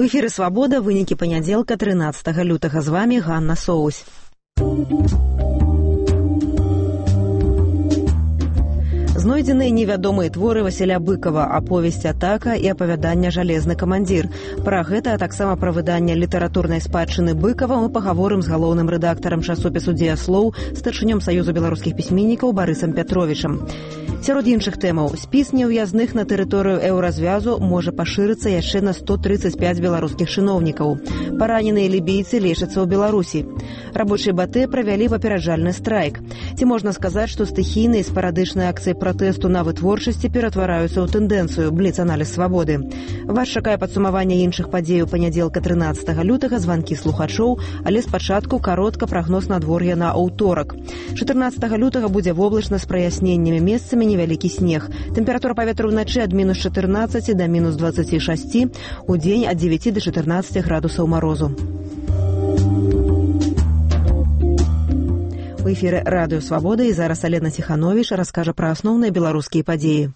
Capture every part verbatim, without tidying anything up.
У эфіры «Свабода», вынікі панядзелка трынаццатага лютага. З вамі Ганна Соусь. Знойдзеныя невядомыя творы Васіля Быкова, аповесць «Атака» і апавяданне «Жалезны камандзір». Пра гэта, а таксама пра выданне літаратурнай спадчыны Быкова мы пагаворым з галоўным рэдактарам часопісу «Дзеяслоў», старшынём Саюзу беларускіх пісьменнікаў Барысам Пятровічам. Сярод іншых тэмаў, спіс неўязных на тэрыторыю еўразвязу можа пашырыцца яшчэ на сто трыццаць пяць беларускіх чыноўнікаў. Параненыя лібійцы лечацца ў Беларусі. Рабочыя БАТЭ правялі папераджальны страйк. Ці можна сказаць, што стыхійныя і спарадычныя акцыі пратэсту на вытворчасці ператвараюцца ў тэндэнцыю? Бліц-аналіз «Свабоды». Вас чакае падсумаванне іншых падзей у панядзелка трынаццатага лютага, званкі слухачоў, але спачатку каротка прагноз надвор'я на аўторак. чатырнаццатага лютага будзе воблачна з праясненнямі, месцамі невялікі снег. Тэмпература паветра ўначы ад мінус чатырнаццаці да мінус дваццаці шасці, у дзень ад дзевяці да чатырнаццаці градусаў марозу. У эфіры радыё «Свабода» і зараз Алена Ціхановіч раскажа пра асноўныя беларускія падзеі.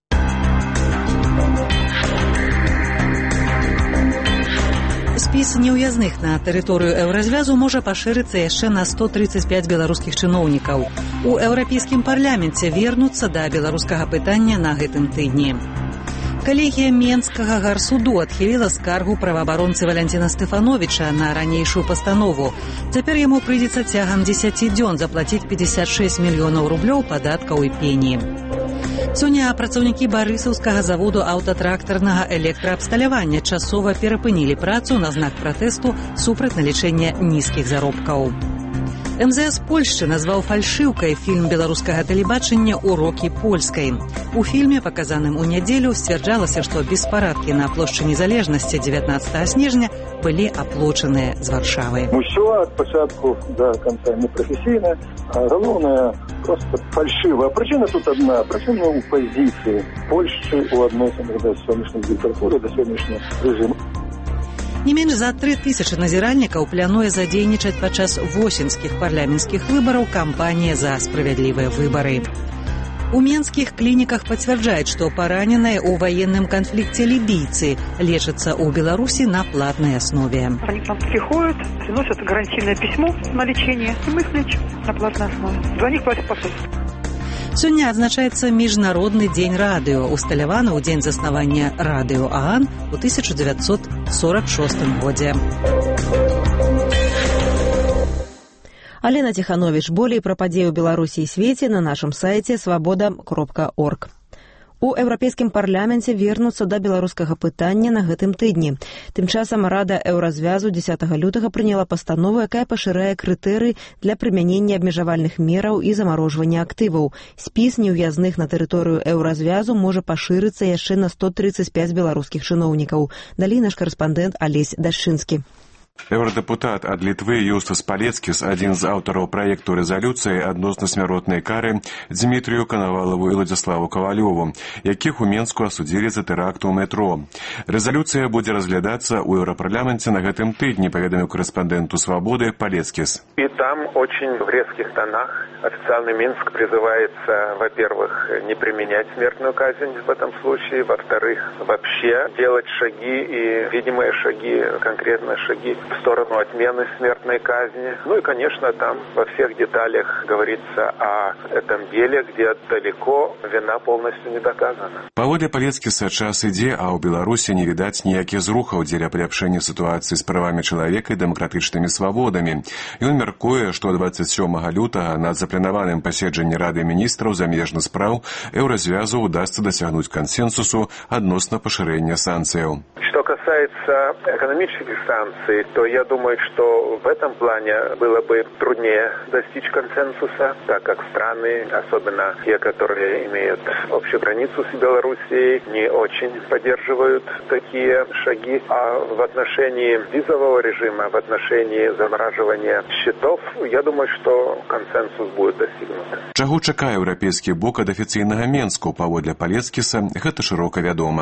Спіс неўязных на тэрыторыю еўразвязу можа пашырыцца яшчэ на сто трыццаць пяць беларускіх чыноўнікаў. У еўрапейскім парламенце вернуцца да беларускага пытання на гэтым тыдні. Калегія Менскага гарсуду адхіліла скаргу праваабаронцы Валянціна Стэфановіча на ранейшую пастанову. Цяпер яму прыйдзецца цягам дзесяці дзён заплаціць пятьдесят шесть мільёнаў рублёў падаткаў і пені. Сёння працаўнікі барысаўскага заводу аўтатрактарнага электраабсталявання часова перапынілі працу на знак пратэсту супраць налічэння нізкіх заробкаў. эм зэ эс Польшчы назваў фальшыўкай фільм беларускага тэлебачання «Урокі польскай». У фільме, паказаным у нядзелю, сцвярджалася, што беспарадкі на плошчы Незалежнасці дзевятнаццатага снежня былі аплочаныя з Варшавы. Усё ад пачатку да канца непрафесійна, а галоўнае проста фальшыва. Прычына тут адна, прычына ў пазіцыі Польшчы ў адносінах да сённяшняй дыктатуры, да сённяшняга рэжыму. Не менш за тры тысячы назіральнікаў плануе задзейнічаць падчас восеньскіх парламенцкіх выбараў кампанія за справядлівыя выбары. У менскіх клініках пацвярджаюць, што параненыя ў военным канфлікце лібійцы лечацца ў Беларусі на платной основе. Они к нам приходят, приносят гарантийное письмо на лечение, и мы их лечим на платной основе. За них платят посольство. Сёння адзначаецца міжнародны дзень радыё, усталяваны ў дзень заснавання радыё ААН у тысяча дзевяцьсот сорок шостым годзе. Алена Ціхановіч. Болей пра падзеі ў Беларусі і свеце на нашым сайце свабода кропка орг. У еўрапейскім парламенце вернуцца да беларускага пытання на гэтым тыдні. Тым часам Рада еўразвязу дзесятага лютага прыняла пастанову, якая пашырае крытэрыі для прымянення абмежавальных мераў і замарожвання актываў. Спіс неўязных на тэрыторыю еўразвязу можа пашырыцца яшчэ на сто трыццаць пяць беларускіх чыноўнікаў. Далей наш карэспандэнт Алесь Дашчынскі. Еўрадэпутат ад Літвы Юстас Палецкіс, адзін з аўтараў праекту рэзалюцыі адносна смяротнай кары Дзмітрыю Канавалаву і Владзіславу Кавалёву, якіх у Менску асудзілі за тэракт у метро. Рэзалюцыя будзе разглядацца ў еўрапарламенце на гэтым тыдні, паведаміў корэспандэнту «Свободы» Палецкіс. И там очень в резких тонах официальный Минск призывается, во-первых, не применять смертную казнь в этом случае, во-вторых, вообще делать шаги и видимые шаги, конкретные шаги в сторону отмены смертной казни. Ну и, конечно, там во всех деталях говорится о этом деле, где далеко вина полностью не доказана. Паводле Палецкіса час ідзе, а ў Беларусі не відаць ніякіх зрухаў дзеля паляпшэння сітуацыі з правамі чалавека і дэмакратычнымі свабодамі. Ён мяркуе, што дваццаць сёмага лютага на запланаваным паседжанні Рады міністраў замежных спраў еўразвязу удасца дасягнуць кансенсусу адносна пашырэння санкцыяў. Что касается экономических санкций, то я думаю, что в этом плане было бы труднее достичь консенсуса, так как страны, особенно те, которые имеют общую границу с Белоруссией, не очень поддерживают такие шаги. А в отношении визового режима, в отношении замораживания счетов, я думаю, что консенсус будет достигнут. Чаго чакае еўрапейскі бок ад афіцыйнага Менску? Паводле Палецкіса гэта шырока вядома.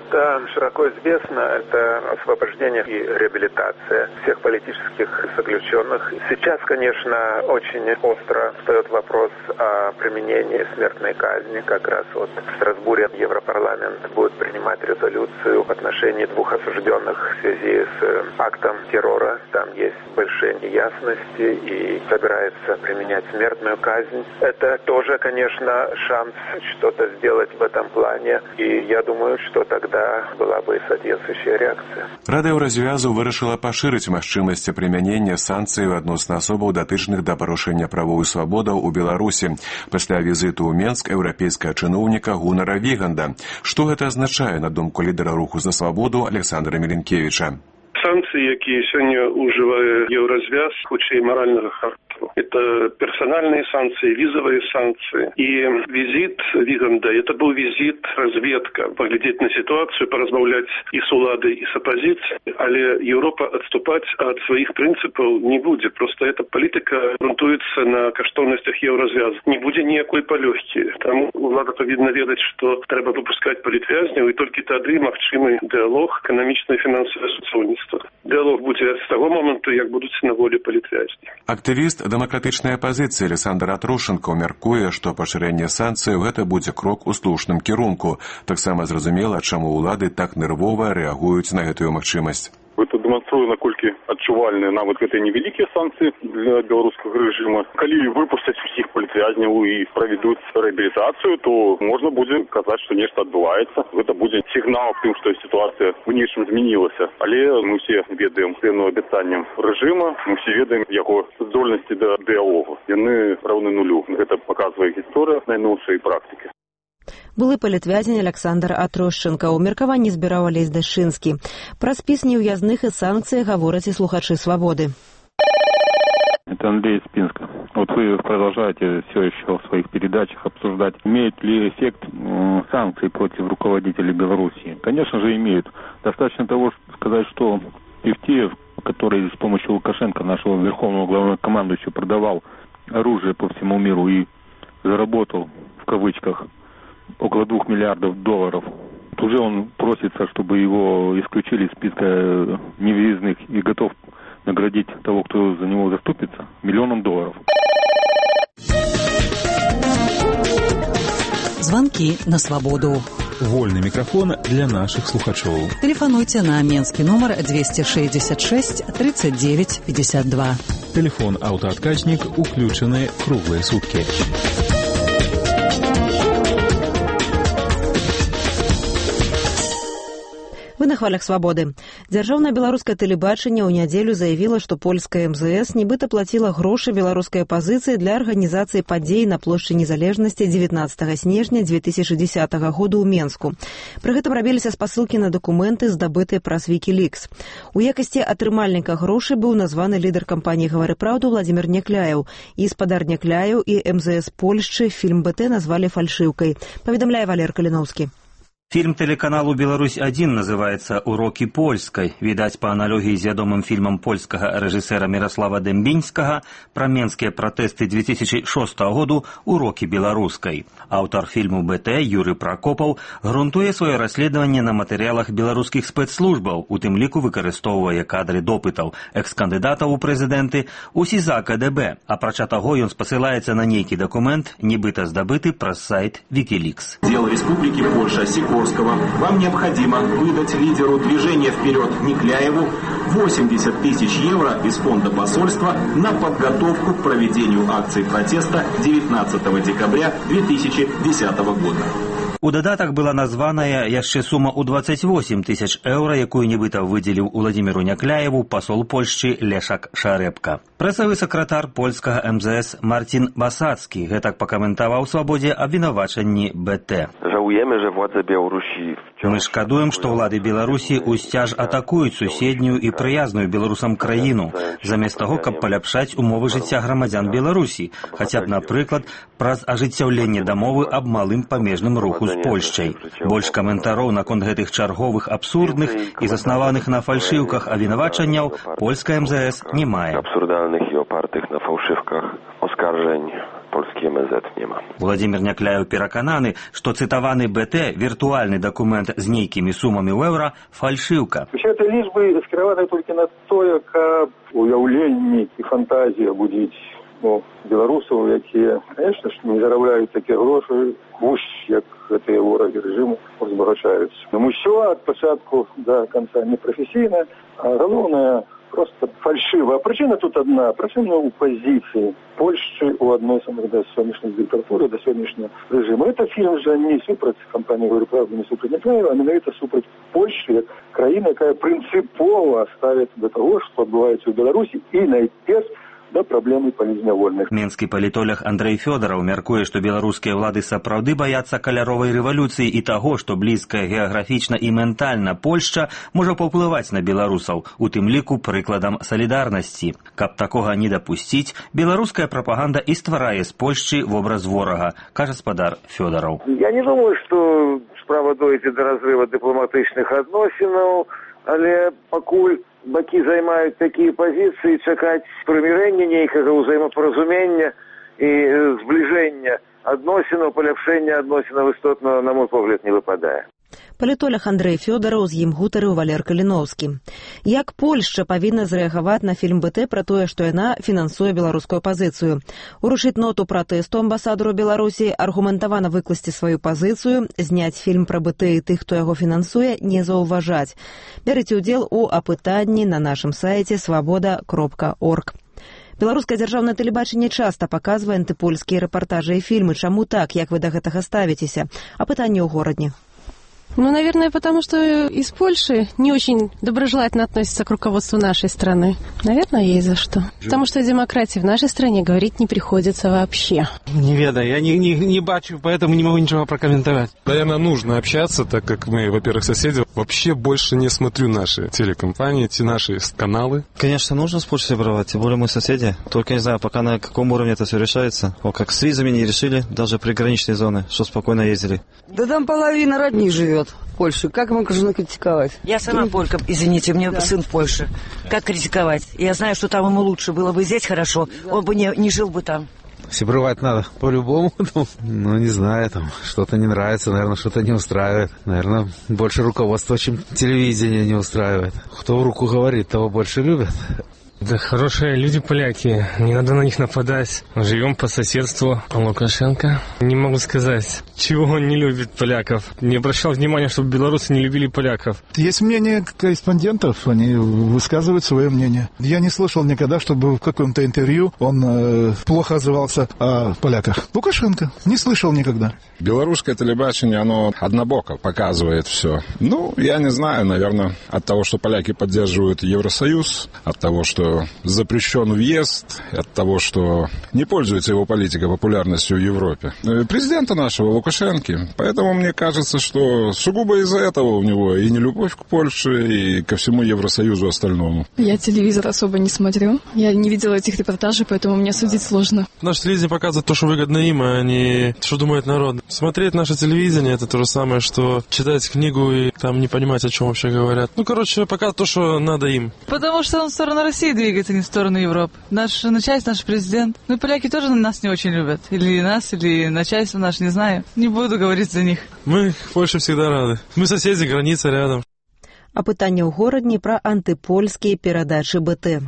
Это широко известно, это освобождение и реабилитация всех политических заключенных. Сейчас, конечно, очень остро встает вопрос о применении смертной казни. Как раз вот в Страсбурге Европарламент будет принимать резолюцию в отношении двух осужденных в связи с актом террора. Там есть большие неясности и собирается применять смертную казнь. Это тоже, конечно, шанс что-то сделать в этом плане. И я думаю, что тогда была бы соответствующая реакция. Рада Еўразвязу вырашыла пашырыць магчымасці прымянення санкцый адносна асобаў, датычных да парушэння правоў і свабодаў у Беларусі. Пасля візіту ў Менск еўрапейскага чыноўніка Гунара Віганда. Што гэта азначае, на думку лідара руху за свабоду Александра Міленкевіча? Санкцыі, якія сёння ўжывае Еўразвяз, хутчэй маральнага характару. Это персональные санкции, визовые санкции. И визит Виганда, это был визит, разведка, поглядеть на ситуацию, поразмовлять и с уладой, и с оппозицией. Але Европа отступать от своих принципов не будет. Просто эта политика грунтуется на каштовностях Еўразвязу. Не будет никакой полегки. Там влада повинна ведать, что треба выпускать политвязнев, и только тогда магчимый диалог, экономичное и финансовое сотрудничество. Диалог будет с того момента, как будут на воле политвязни. Активист дэмакратычнай апазіцыі Александр Атрушенко мяркуе, што пашырэнне санкцыяў гэта будзе крок у слушным кірунку. Таксама зразумела, чаму ўлады так нервова рэагуюць на гэтую магчымасць. Это демонструет, насколько отчувальные навык этой невеликие санкции для белорусского режима. Коли выпустить всех политвязнев и проведут реабилитацию, то можно будет сказать, что нечто отбывается. Это будет сигнал к тому, что ситуация в нечем изменилась. Але мы все ведаем ценным обещанием режима, мы все ведаем его здольности до диалога. И они равны нулю. Это показывает история наилучшей практики. Былы палітвязень Александр Атрушенко. У меркаванні збіраў Алесь Дашынскі. Пра спіс неўязных і санкцый гавораць і слухачы «Свободы». Это Андрей из Пинска. Вот вы продолжаете все еще в своих передачах обсуждать, имеет ли эффект э, санкций против руководителей Белоруссии. Конечно же, имеют. Достаточно того, чтобы сказать, что Евтеев, который с помощью Лукашенко, нашего верховного главнокомандующего, продавал оружие по всему миру и заработал, в кавычках, около двух миллиардов долларов. Уже он просится, чтобы его исключили из списка невыездных и готов наградить того, кто за него заступится, миллионом долларов. Звонки на свободу. Вольный микрофон для наших слухачоў. Телефонуйте на менский номер двести шестьдесят шесть тридцать девять пятьдесят два. Телефон аўтаадказнік уключаны круглые сутки. Вы на хвалях свабоды. Дзяржаўнае беларускае тэлебачанне ў нядзелю заявіла, што польская эм зэ эс нібыта плаціла грошы беларускай апазіцыі для арганізацыі падзей на плошчы незалежнасці дзевятнаццатага снежня дзве тысячы дзесятага году ў Менску. Пры гэтым рабіліся спасылкі на дакументы, здабытыя праз Wikileaks. У якасці атрымальніка грошай быў названы лідар кампаніі «Гавары праўду» Владзімір Някляеў. І спадар Някляеў і эм зэ эс Польшчы фільм бэ тэ назвалі фальшыўкай. Паведамляе Валер Каліноўскі. Фильм телеканалу «Беларусь-один» называется «Уроки польской». Видать, по аналогии с вядомым фильмом польского режиссера Мирослава Дембинского про менские протесты две тысячи шостого году «Уроки белорусской». Автор фильму бэ тэ Юрий Прокопов грунтуе свое расследование на материалах белорусских спецслужбаў, у тым ліку выкарыстоўвае кадры допытаў экс-кандыдатаў у прэзідэнты у СІЗА ка дэ бэ. Апрача таго, ён спасылаецца на нейкі документ, нібыта здабыты праз сайт Wikileaks. Дело Республики Польша Сикорского. Вам необходимо выдать лидеру движения «Вперед» Някляеву восемьдесят тысяч евро из фонда посольства на подготовку к проведению акции протеста девятнадцатого декабря две тысячи десятого года. У дадатак была названая яшчэ сума ў двадцать восемь тысяч еўра, якую нібыта выдзеліў Уладзіміру Някляеву пасол Польшчы Лешак Шарэбка. Прэсавы сакратар польскага эм зэ эс Марцін Басацкі гэтак пакаментаваў свабодзе абвінавачанні бэ тэ. Мы шкадуем, што ўлады Беларусі ўсцяж атакуюць суседнюю і прыязную беларусам краіну, замест таго, каб паляпшаць умовы жыцця грамадзян Беларусі, хаця б, напрыклад, праз ажыццяўленне дамовы аб малым памежным руху з Польшчай. Больш каментароў наконт гэтых чарговых абсурдных і заснаваных на фальшыўках абвінавачанняў польская эм зэ эс не мае. Абсурдальных і опартых на фałszywkach oskarżeń polskiej праблемы з гэтым няма. Владимир Някляев перакананы, што цытаваны БТ, віртуальны дакумент з нейкімі сумамі ў еўра, фальшыўка. Усе гэты лічбы скіраваны толькі на тое, каб уяўленні і фантазія будзіць ну, беларусаў, якія, конечно ж, не зарабляюць такія грошы, гусь, як гэтыя ворагі рэжыму, узбагачаюцца. Тому ўсё ад пачатку да канца непрафесійна, а галоўнае просто фальшивая. Причина тут одна. Причина у позиции Польши у адносинах до сённяшняй диктатуры, до сённяшняга режима. Это фильм же не супраць компании «Говорю правду», не супраць Някляева, а менавіта супраць Польши, як краіна, якая принципово ставит до того, что адбываецца ў Беларусі, і найперш да праблемы палізнявольных. Менскі палітолог Андрэй Фёдараў мяркуе, што беларускія ўлады сапраўды баяцца каляровай рэвалюцыі і таго, што блізкая геаграфічна і ментальна Польшча можа паўплываць на беларусаў, у тым ліку прыкладам салідарнасці. Каб такога не дапусціць, беларуская прапаганда і стварае з Польшчы вобраз ворага, кажа спадар Фёдараў. Я не думаю, што справа дойдзе да разрыва дыпламатычных адносінаў, але пакуль бакі займаюць такія пазіцыі, чакаць прымірэння нейкага ўзаемапаразумення і збліжэння адносінаў, паляпшэння адносінаў істотна, на мой погляд, не выпадае. Палітолог Андрэй Фёдараў, з ім гутарыў Валер Каліноўскі. Як Польшча павінна зрэагаваць на фільм БТ пра тое, што яна фінансуе беларускую пазіцыю? Урушыць ноту пратэсту амбасадару Беларусі, аргументавана выкласці сваю пазіцыю, зняць фільм пра БТ і тых, хто яго фінансуе, не заўважаць. Бярыце ўдзел у апытанні на нашым сайце свабода кропка орг. Беларускае дзяржаўнае тэлебачанне часта паказвае антыпольскія рэпартажы і фільмы. Чаму так? Як вы да гэтага ставіцеся? Апытанне ў горадні. Ну, наверное, потому что из Польши не очень доброжелательно относятся к руководству нашей страны. Наверное, есть за что. Потому что о демократии в нашей стране говорить не приходится вообще. Не ведаю, я не, не, не бачу, поэтому не могу ничего прокомментовать. Наверное, нужно общаться, так как мы, во-первых, соседи. Вообще больше не смотрю наши телекомпании, те наши каналы. Конечно, нужно с Польшей брать, тем более мы соседи. Только не знаю, пока на каком уровне это все решается. Вот как с визами не решили, даже приграничные зоны, что спокойно ездили. Да там половина родни живет в Польше. Как мы можно критиковать? Я сама полька, извините, у меня да. сын в Польше. Как критиковать? Я знаю, что там ему лучше было бы здесь хорошо, он бы не, не жил бы там. Сибрывать надо по-любому. Ну, не знаю, там что-то не нравится, наверное, что-то не устраивает. Наверное, больше руководство, чем телевидение не устраивает. Кто в руку говорит, того больше любят. Да хорошие люди поляки, не надо на них нападать. Живем по соседству. Лукашенко. Не могу сказать, чего он не любит поляков. Не обращал внимания, чтобы белорусы не любили поляков. Есть мнение корреспондентов, они высказывают свое мнение. Я не слышал никогда, чтобы в каком-то интервью он э, плохо отзывался о поляках. Лукашенко. Не слышал никогда. Белорусское телебачение, оно однобоко показывает все. Ну, я не знаю, наверное, от того, что поляки поддерживают Евросоюз, от того, что запрещен въезд, от того, что не пользуется его политика популярностью в Европе. Президента нашего, Лукашенки. Поэтому мне кажется, что сугубо из-за этого у него и нелюбовь к Польше, и ко всему Евросоюзу остальному. Я телевизор особо не смотрю. Я не видела этих репортажей, поэтому мне судить сложно. Наше телевидение показывает то, что выгодно им, а не что думает народ. Смотреть наше телевидение — это то же самое, что читать книгу и там не понимать, о чем вообще говорят. Ну, короче, пока то, что надо им. Потому что он в сторону России двигается, не в сторону Европы. Наш начальник, наш президент. Ну и поляки тоже нас не очень любят. Или нас, или начальство наше, не знаю. Не буду говорить за них. Мы в Польше всегда рады. Мы соседи, граница рядом. Апытанне ў горадні пра антыпольскія перадачы БТ.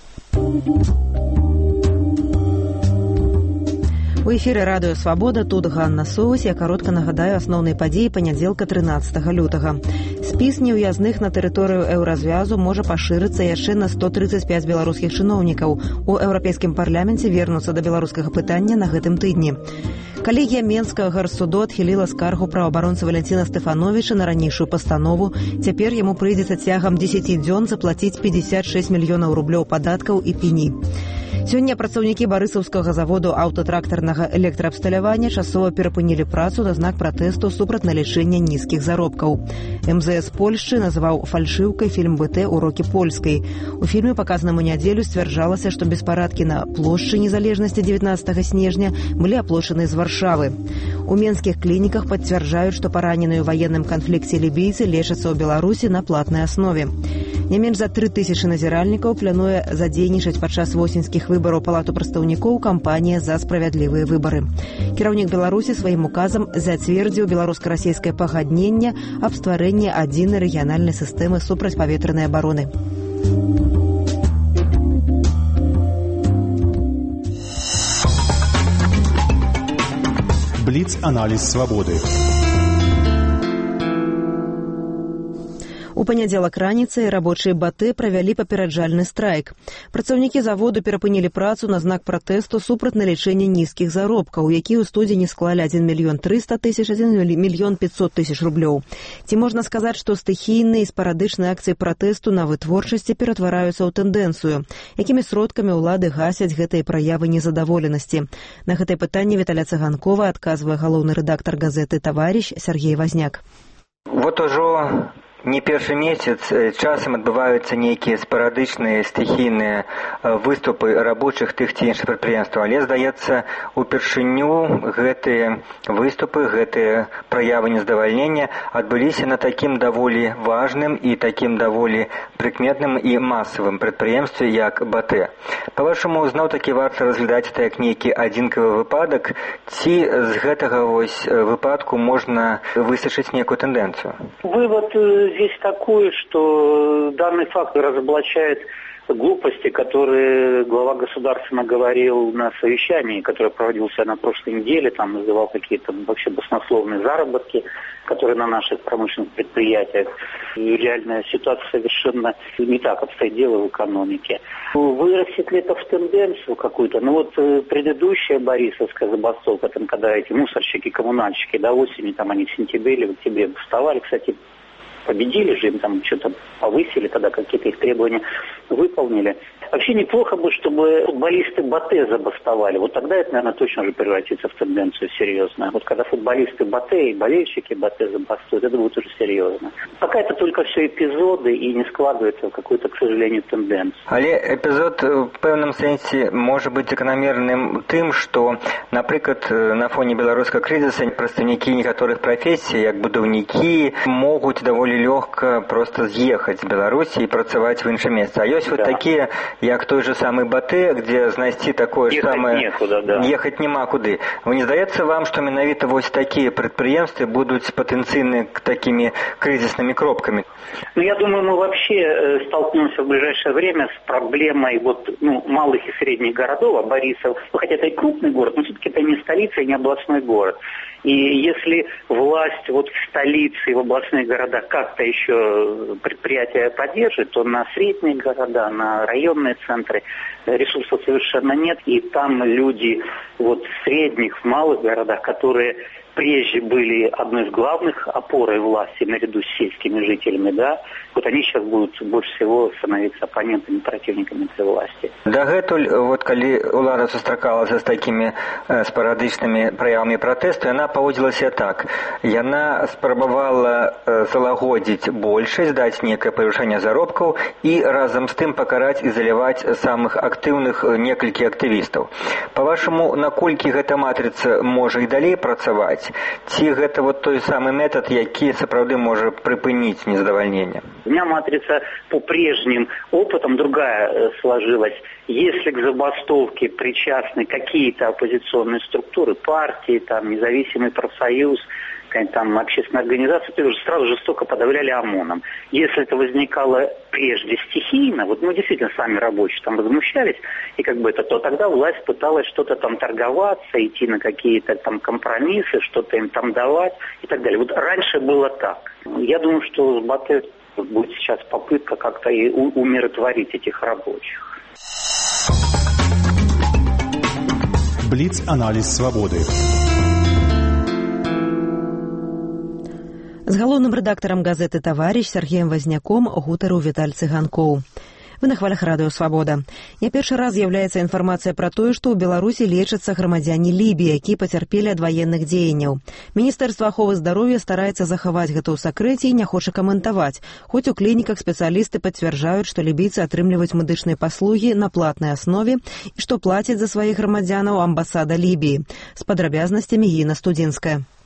У эфіры радыё «Свабода», тут Ганна Соус. Я каротка нагадаю асноўныя падзеі панядзелка трынаццатага лютага. Спіс неўязных на тэрыторыю еўразвязу можа пашырыцца яшчэ на сто тридцать пять беларускіх чыноўнікаў. У еўрапейскім парламенце вернуцца да беларускага пытання на гэтым тыдні. Калегія Менскага гарсуду адхіліла скаргу праваабаронцы Валянціна Стэфановіча на ранейшую пастанову. Цяпер яму прыйдзецца цягам дзесяці дзён заплаціць пятьдесят шесть мільёнаў рублёў падаткаў і пені. Сёння працаўнікі барысаўскага заводу аўтатрактарнага электраабсталявання часова перапынілі працу на знак пратэсту супраць налічэння нізкіх заробкаў. эм зэ эс Польшчы называў фальшыўкай фільм БТ «Урокі польскай». У фільме, паказаным у нядзелю, сцвярджалася, што беспарадкі на плошчы незалежнасці дзевятнаццатага снежня былі аплочаны з Варшавы. У менскіх клініках пацвярджаюць, што параненыя ў ваенным канфлікце лібійцы лечацца ў Беларусі на платнай аснове. Не менш за тры тысячы назіральнікаў плануе задзейнічаць падчас восеньскіх выбараў палату прадстаўнікоў кампанія «За справядлівыя выбары». Кіраўнік Беларусі сваім указам зацвердзіў беларуска-расійскае пагадненне аб стварэнні адзінай рэгіянальнай сістэмы супрацьпаветранай абароны. Бліц-аналіз свабоды. У панядзелак раніцай рабочыя БАТЭ правялі папераджальны страйк. Працаўнікі заводу перапынілі працу на знак пратэсту супраць налічэння нізкіх заробкаў, якія ў студзені склалі адзін мільён трыста тысяч, адзін мільён пятьсот тысяч рублёў. Ці можна сказаць, што стыхійныя і спарадычныя акцыі пратэсту на вытворчасці ператвараюцца ў тэндэнцыю? Якімі сродкамі ўлады гасяць гэтыя праявы незадаволенасці? На гэтае пытанне Віталя Цыганкова адказвае галоўны рэдактар газеты «Таварищ» Сергей Возняк. Вот ужо не першы месяц часам адбываюцца нейкія спарадычныя стыхійныя выступы рабочых тых ці іншых прадпрыемстваў, але, здаецца, упершыню гэтыя выступы, гэтыя праявы нездавальнення адбыліся на такім даволі важным і такім даволі прыкметным і масавым прадпрыемстве, як БАТЭ. Па-вашаму, зноў-такі варта разглядаць это як нейкі адзінкавы выпадак, ці з гэтага вось выпадку можна высачыць нейкую тэндэнцыю? Вывод здесь такой, что данный факт разоблачает глупости, которые глава государства наговорил на совещании, которое проводилось на прошлой неделе, там называл какие-то вообще баснословные заработки, которые на наших промышленных предприятиях. И реальная ситуация совершенно не так обстоит дело в экономике. Вырастет ли это в тенденцию какую-то? Ну вот предыдущая Борисовская забастовка, там, когда эти мусорщики, коммунальщики до осени, там они в сентябре или в октябре вставали, кстати, победили же, им там что-то повысили, тогда какие-то их требования выполнили. Вообще неплохо бы, чтобы футболисты БАТЭ забастовали. Вот тогда это, наверное, точно уже превратится в тенденцию серьезную. Вот когда футболисты БАТЭ и болельщики БАТЭ забастуют, это будет уже серьезно. Пока это только все эпизоды и не складывается в какую-то, к сожалению, тенденцию. Але эпизод в певном сенсе может быть закономерным тем, что, например, на фоне белорусского кризиса представники некоторых профессий, как будовники, могут довольно легко просто съехать с Беларуси и працевать в инше место. А есть да. вот такие, як той же самый БАТЭ, где знайсці такое ж самое некуда, да. ехать нема куды. Вы не здаецца вам, что менавіта вось такие предприемства будут потенциальны такими кризисными кропками? Ну, я думаю, мы вообще столкнемся в ближайшее время с проблемой вот, ну, малых и средних городов, а Борисов, ну, хотя это и крупный город, но все-таки это не столица и не областной город. И если власть вот в столице и в областных городах как-то еще предприятия поддержит, то на средние города, на районные центры ресурсов совершенно нет. И там люди вот в средних, в малых городах, которые прежде были одной из главных опорой власти наряду с сельскими жителями, да, вот они сейчас будут больше всего становиться оппонентами, противниками этой власти. Дагэтуль, вот калі улада сустракалася з такими э, спарадычнымі праявамі пратэсту, яна паводзіла себя так. Яна спрабавала э, залагодзіць большасць, даць некае павышэнне заробкаў і разам з тым пакараць і заліваць самых актыўных некалькі актывістаў. Па-вашаму, наколькі гэта матрыца можа і далей працаваць? Ці гэта вот той самый метод, які сапраўды можа прыпыніць незадавальненне? У меня матрица по прежним опытам другая сложилась. Если к забастовке причастны какие-то оппозиционные структуры, партии, там, независимый профсоюз, там, общественная организация, то уже сразу жестоко подавляли ОМОНом. Если это возникало прежде стихийно, вот, ну, действительно, сами рабочие там возмущались, и как бы это, то тогда власть пыталась что-то там торговаться, идти на какие-то там компромиссы, что-то им там давать и так далее. Вот раньше было так. Я думаю, что с БАТЭ будет сейчас попытка как-то и умиротворить этих рабочих. Бліц-аналіз свабоды. З галоўным рэдактарам газеты «Таварищ» Сергеем Возняком гутарыў Віталь Цыганкоў. Вы на хвалях радыё «Свабода». Не першы раз з'яўляецца інфармацыя пра тое, што ў Беларусі лечацца грамадзяне Лібіі, якія пацярпелі ад ваенных дзеянняў. Міністэрства аховы здароўя стараецца захаваць гэта ў сакрэце і не хоча каментаваць, хоць у клініках спецыялісты пацвярджаюць, што лібійцы атрымліваюць медычныя паслугі на платнай аснове і што плацяць за сваіх грамадзянаў амбасада Лібіі. З падрабязнасцямі Гіна Студзінская.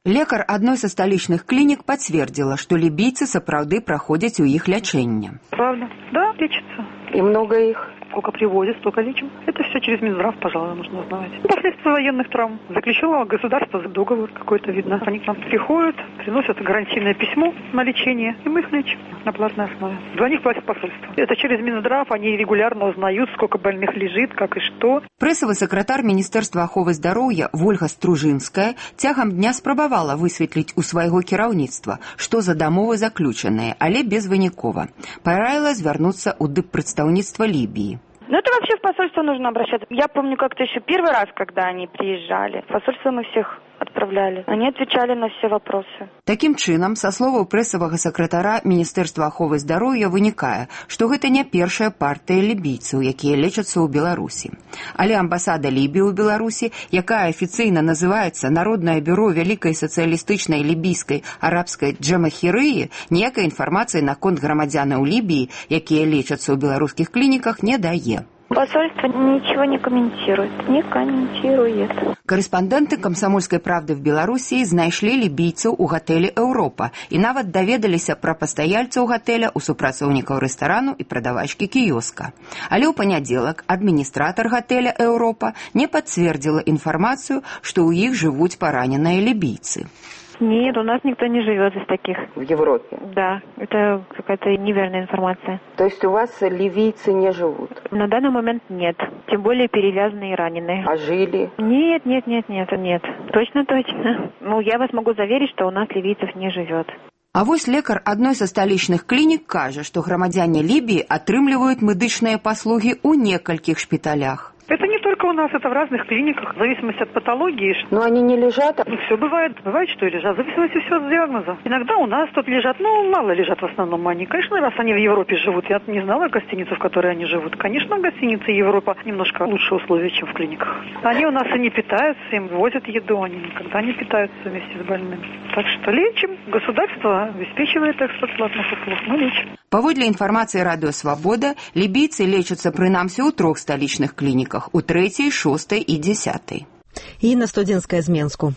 Лекар адной са сталічных клінік пацвердзіла, што лібійцы сапраўды праходзяць у іх лячэнне. Правда? Да, лечится. И много их? Сколько привозят, столько лечим. Это все через Минздрав, пожалуй, нужно узнавать. Последствия военных травм. Заключило государство договор какой-то, видно. Они к нам приходят, приносят гарантийное письмо на лечение, и мы их лечим на платной основе. За них платят посольство. Это через Минздрав, они регулярно узнают, сколько больных лежит, как и что. Прэсавы сакратар Міністэрства аховы здароўя Вольга Стружынская цягам дня спрабавала высветліць у свайго кіраўніцтва, што за дамовы заключаныя, але безвынікова. Параіла звярнуцца ў дыппрадстаўніцтва Лібіі. Ну, это вообще в посольство нужно обращаться. Я помню как-то еще первый раз, когда они приезжали. В посольство мы всех отправляли. Они отвечали на все вопросы. Такім чынам, са словаў прэсавага сакратара Міністэрства аховы здароўя вынікае, што гэта не першая партыя лібійцаў, якія лечацца ў Беларусі. Але амбасада Лібіі ў Беларусі, якая афіцыйна называецца Народнае бюро вялікай сацыялістычнай лібійскай арабскай джамахірыі, ніякай інфармацыі наконт грамадзянаў Лібіі, якія лечацца ў беларускіх клініках, не дае. Посольство ничего не комментирует. Не комментирует. Корреспонденты «Комсомольской правды» в Белоруссии знайшлі лібійцаў у гатэлі «Еўропа» і нават даведаліся пра пастаяльцаў гатэля у супрацоўнікаў рэстарану і прадавачкі кіёска. Але ў панядзелак адміністратар гатэля «Еўропа» не пацвердзіла інфармацыю, што ў іх жывуць параненыя лібійцы. Нет, у нас никто не живет из таких. В Европе? Да, это какая-то неверная информация. То есть у вас ливийцы не живут? На данный момент нет. Тем более перевязанные и раненые. А жили? Нет, нет, нет, нет, нет. Точно, точно. Ну, я вас могу заверить, что у нас ливийцев не живет. А вось лекар адной са сталічных клінік кажа, што грамадзяне Лібіі атрымліваюць медычныя паслугі ў некалькіх шпіталях. Это не только у нас, это в разных клиниках, в зависимости от патологии. Но они не лежат? Ну, все бывает. Бывает, что и лежат. В зависимости все от диагноза. Иногда у нас тут лежат, ну, мало лежат в основном они. Конечно, раз они в Европе живут, я не знала гостиницу, в которой они живут. Конечно, в гостинице Европа немножко лучше условия, чем в клиниках. Они у нас и не питаются, им возят еду, они никогда не питаются вместе с больными. Так что лечим. Государство обеспечивает экспорт платных услуг. Мы лечим. Паводле інфармацыі Радыё Свабода, лібійцы лечацца прынамсі ў трох сталічных клініках, у трэцяй, шостай і дзясятай. Інна Студзенская з Менску.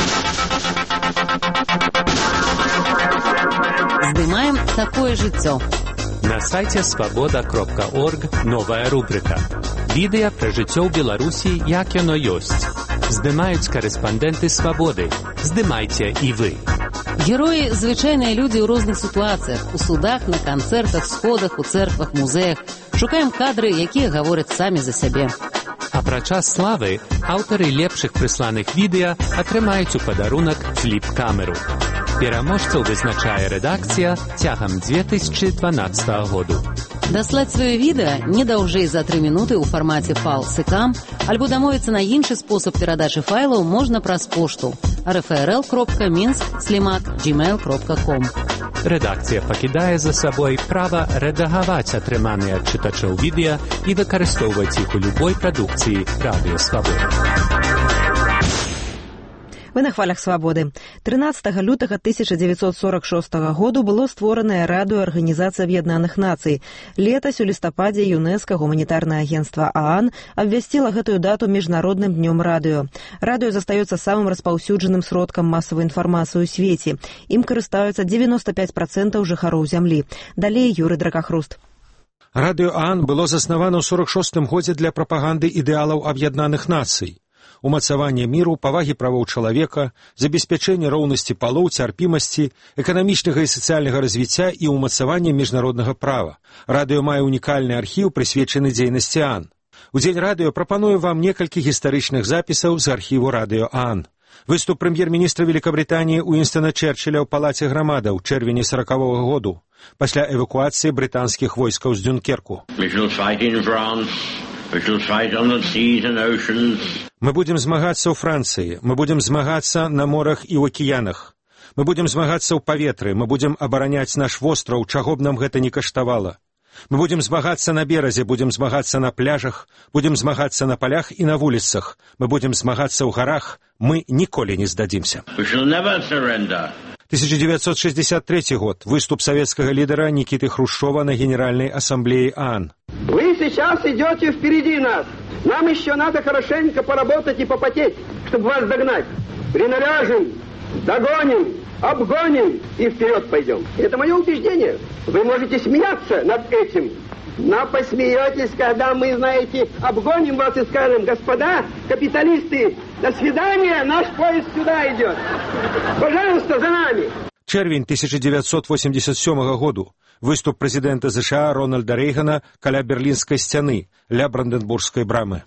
Здымаем такое жыццё. На сайце свабода кропка орг новая рубрика. Відэа пра жыццё ў Беларусі, як яно ёсць. Здымаюць карэспандэнты Свабоды. Здымайце і вы. Героі – звычайныя людзі ў розных сітуацыях, у судах, на канцэртах, сходах, у цэрквах, музеях. Шукаем кадры, якія гавораць самі за сябе. Апрача славы, аўтары лепшых прысланых відэа атрымаюць у падарунак фліп-камеру. Пераможцаў вызначае рэдакцыя цягам дзве тысячы дванаццатага году. Даслаць сваё відэа не даўжэй за тры минуты ў фармаце файл сыкам, альбо дамовіцца на іншы спосаб перадачы файлаў можна праз пошту эр эф эр эл кропка мінск слімак джимейл кропка ком. Рэдакцыя пакідае за сабой права рэдагаваць атрыманыя ад чытачоў відэа і выкарыстоўваць іх у любой прадукцыі Радыё Свабода. Вы на хвалях свабоды. тринадцатага лютага тысяча девятьсот сорок шостага году было створанае Радыё Арганізацыі Аб'яднаных Нацый. Летась у лістападзе ЮНЕСКО гуманітарнае агенцтва ААН абвясціла гэтую дату міжнародным днём радыё. Радыё застаецца самым распаўсюджаным сродкам масавай інфармацыі ў свеце. Ім карыстаюцца девяносто пять процентаў жыхароў зямлі. Далей Юрый Дракахруст. Радыё ААН было заснавана ў сорок шостым годзе для прапаганды ідэалаў Аб'яднаных Нацый. Умацаванне міру, павагі правоў чалавека, забеспячэнне роўнасці палоў, цярпімасці, эканамічнага і сацыяльнага развіцця і умацавання міжнароднага права. Радыё мае унікальны архіў, прысвечаны дзейнасці ААН. У дзень радыё прапаную вам некалькі гістарычных запісаў з архіву Радыё ААН. Выступ прэм'ер-міністра Великабрытаніі Уінстона Чэрчыля ў палаце грамадаў ў чэрвені саракавога году, пасля эвакуацыі брытанскіх войскаў з Дюнкерку. Мы будем змагацца ў Францыі, мы будем змагацца на морах і ў акіянах. Мы будем змагацца ў паветры, мы будем абараняць наш востраў, чаго б нам гэта не каштавала. Мы будем змагацца на беразе, будем змагацца на пляжах, будем змагацца на палях і на вуліцах. Мы будем змагацца ў гарах, мы ніколі не здадзімся. тысяча девятьсот шестьдесят третий год. Выступ советского лидера Никиты Хрущева на Генеральной ассамблее ААН. Вы сейчас идете впереди нас. Нам еще надо хорошенько поработать и попотеть, чтобы вас догнать. Приналяжем, догоним, обгоним и вперед пойдем. Это мое убеждение. Вы можете смеяться над этим, но посмеетесь, когда мы, знаете, обгоним вас и скажем: господа капиталисты, до свидания, наш поезд сюда идет. Пожалуйста, за нами. Чэрвень тысяча девятьсот восемьдесят сёмага году. Выступ прэзідэнта ЗША Рональда Рэйгана каля Берлінскай сцяны, ля Бранденбургскай брамы.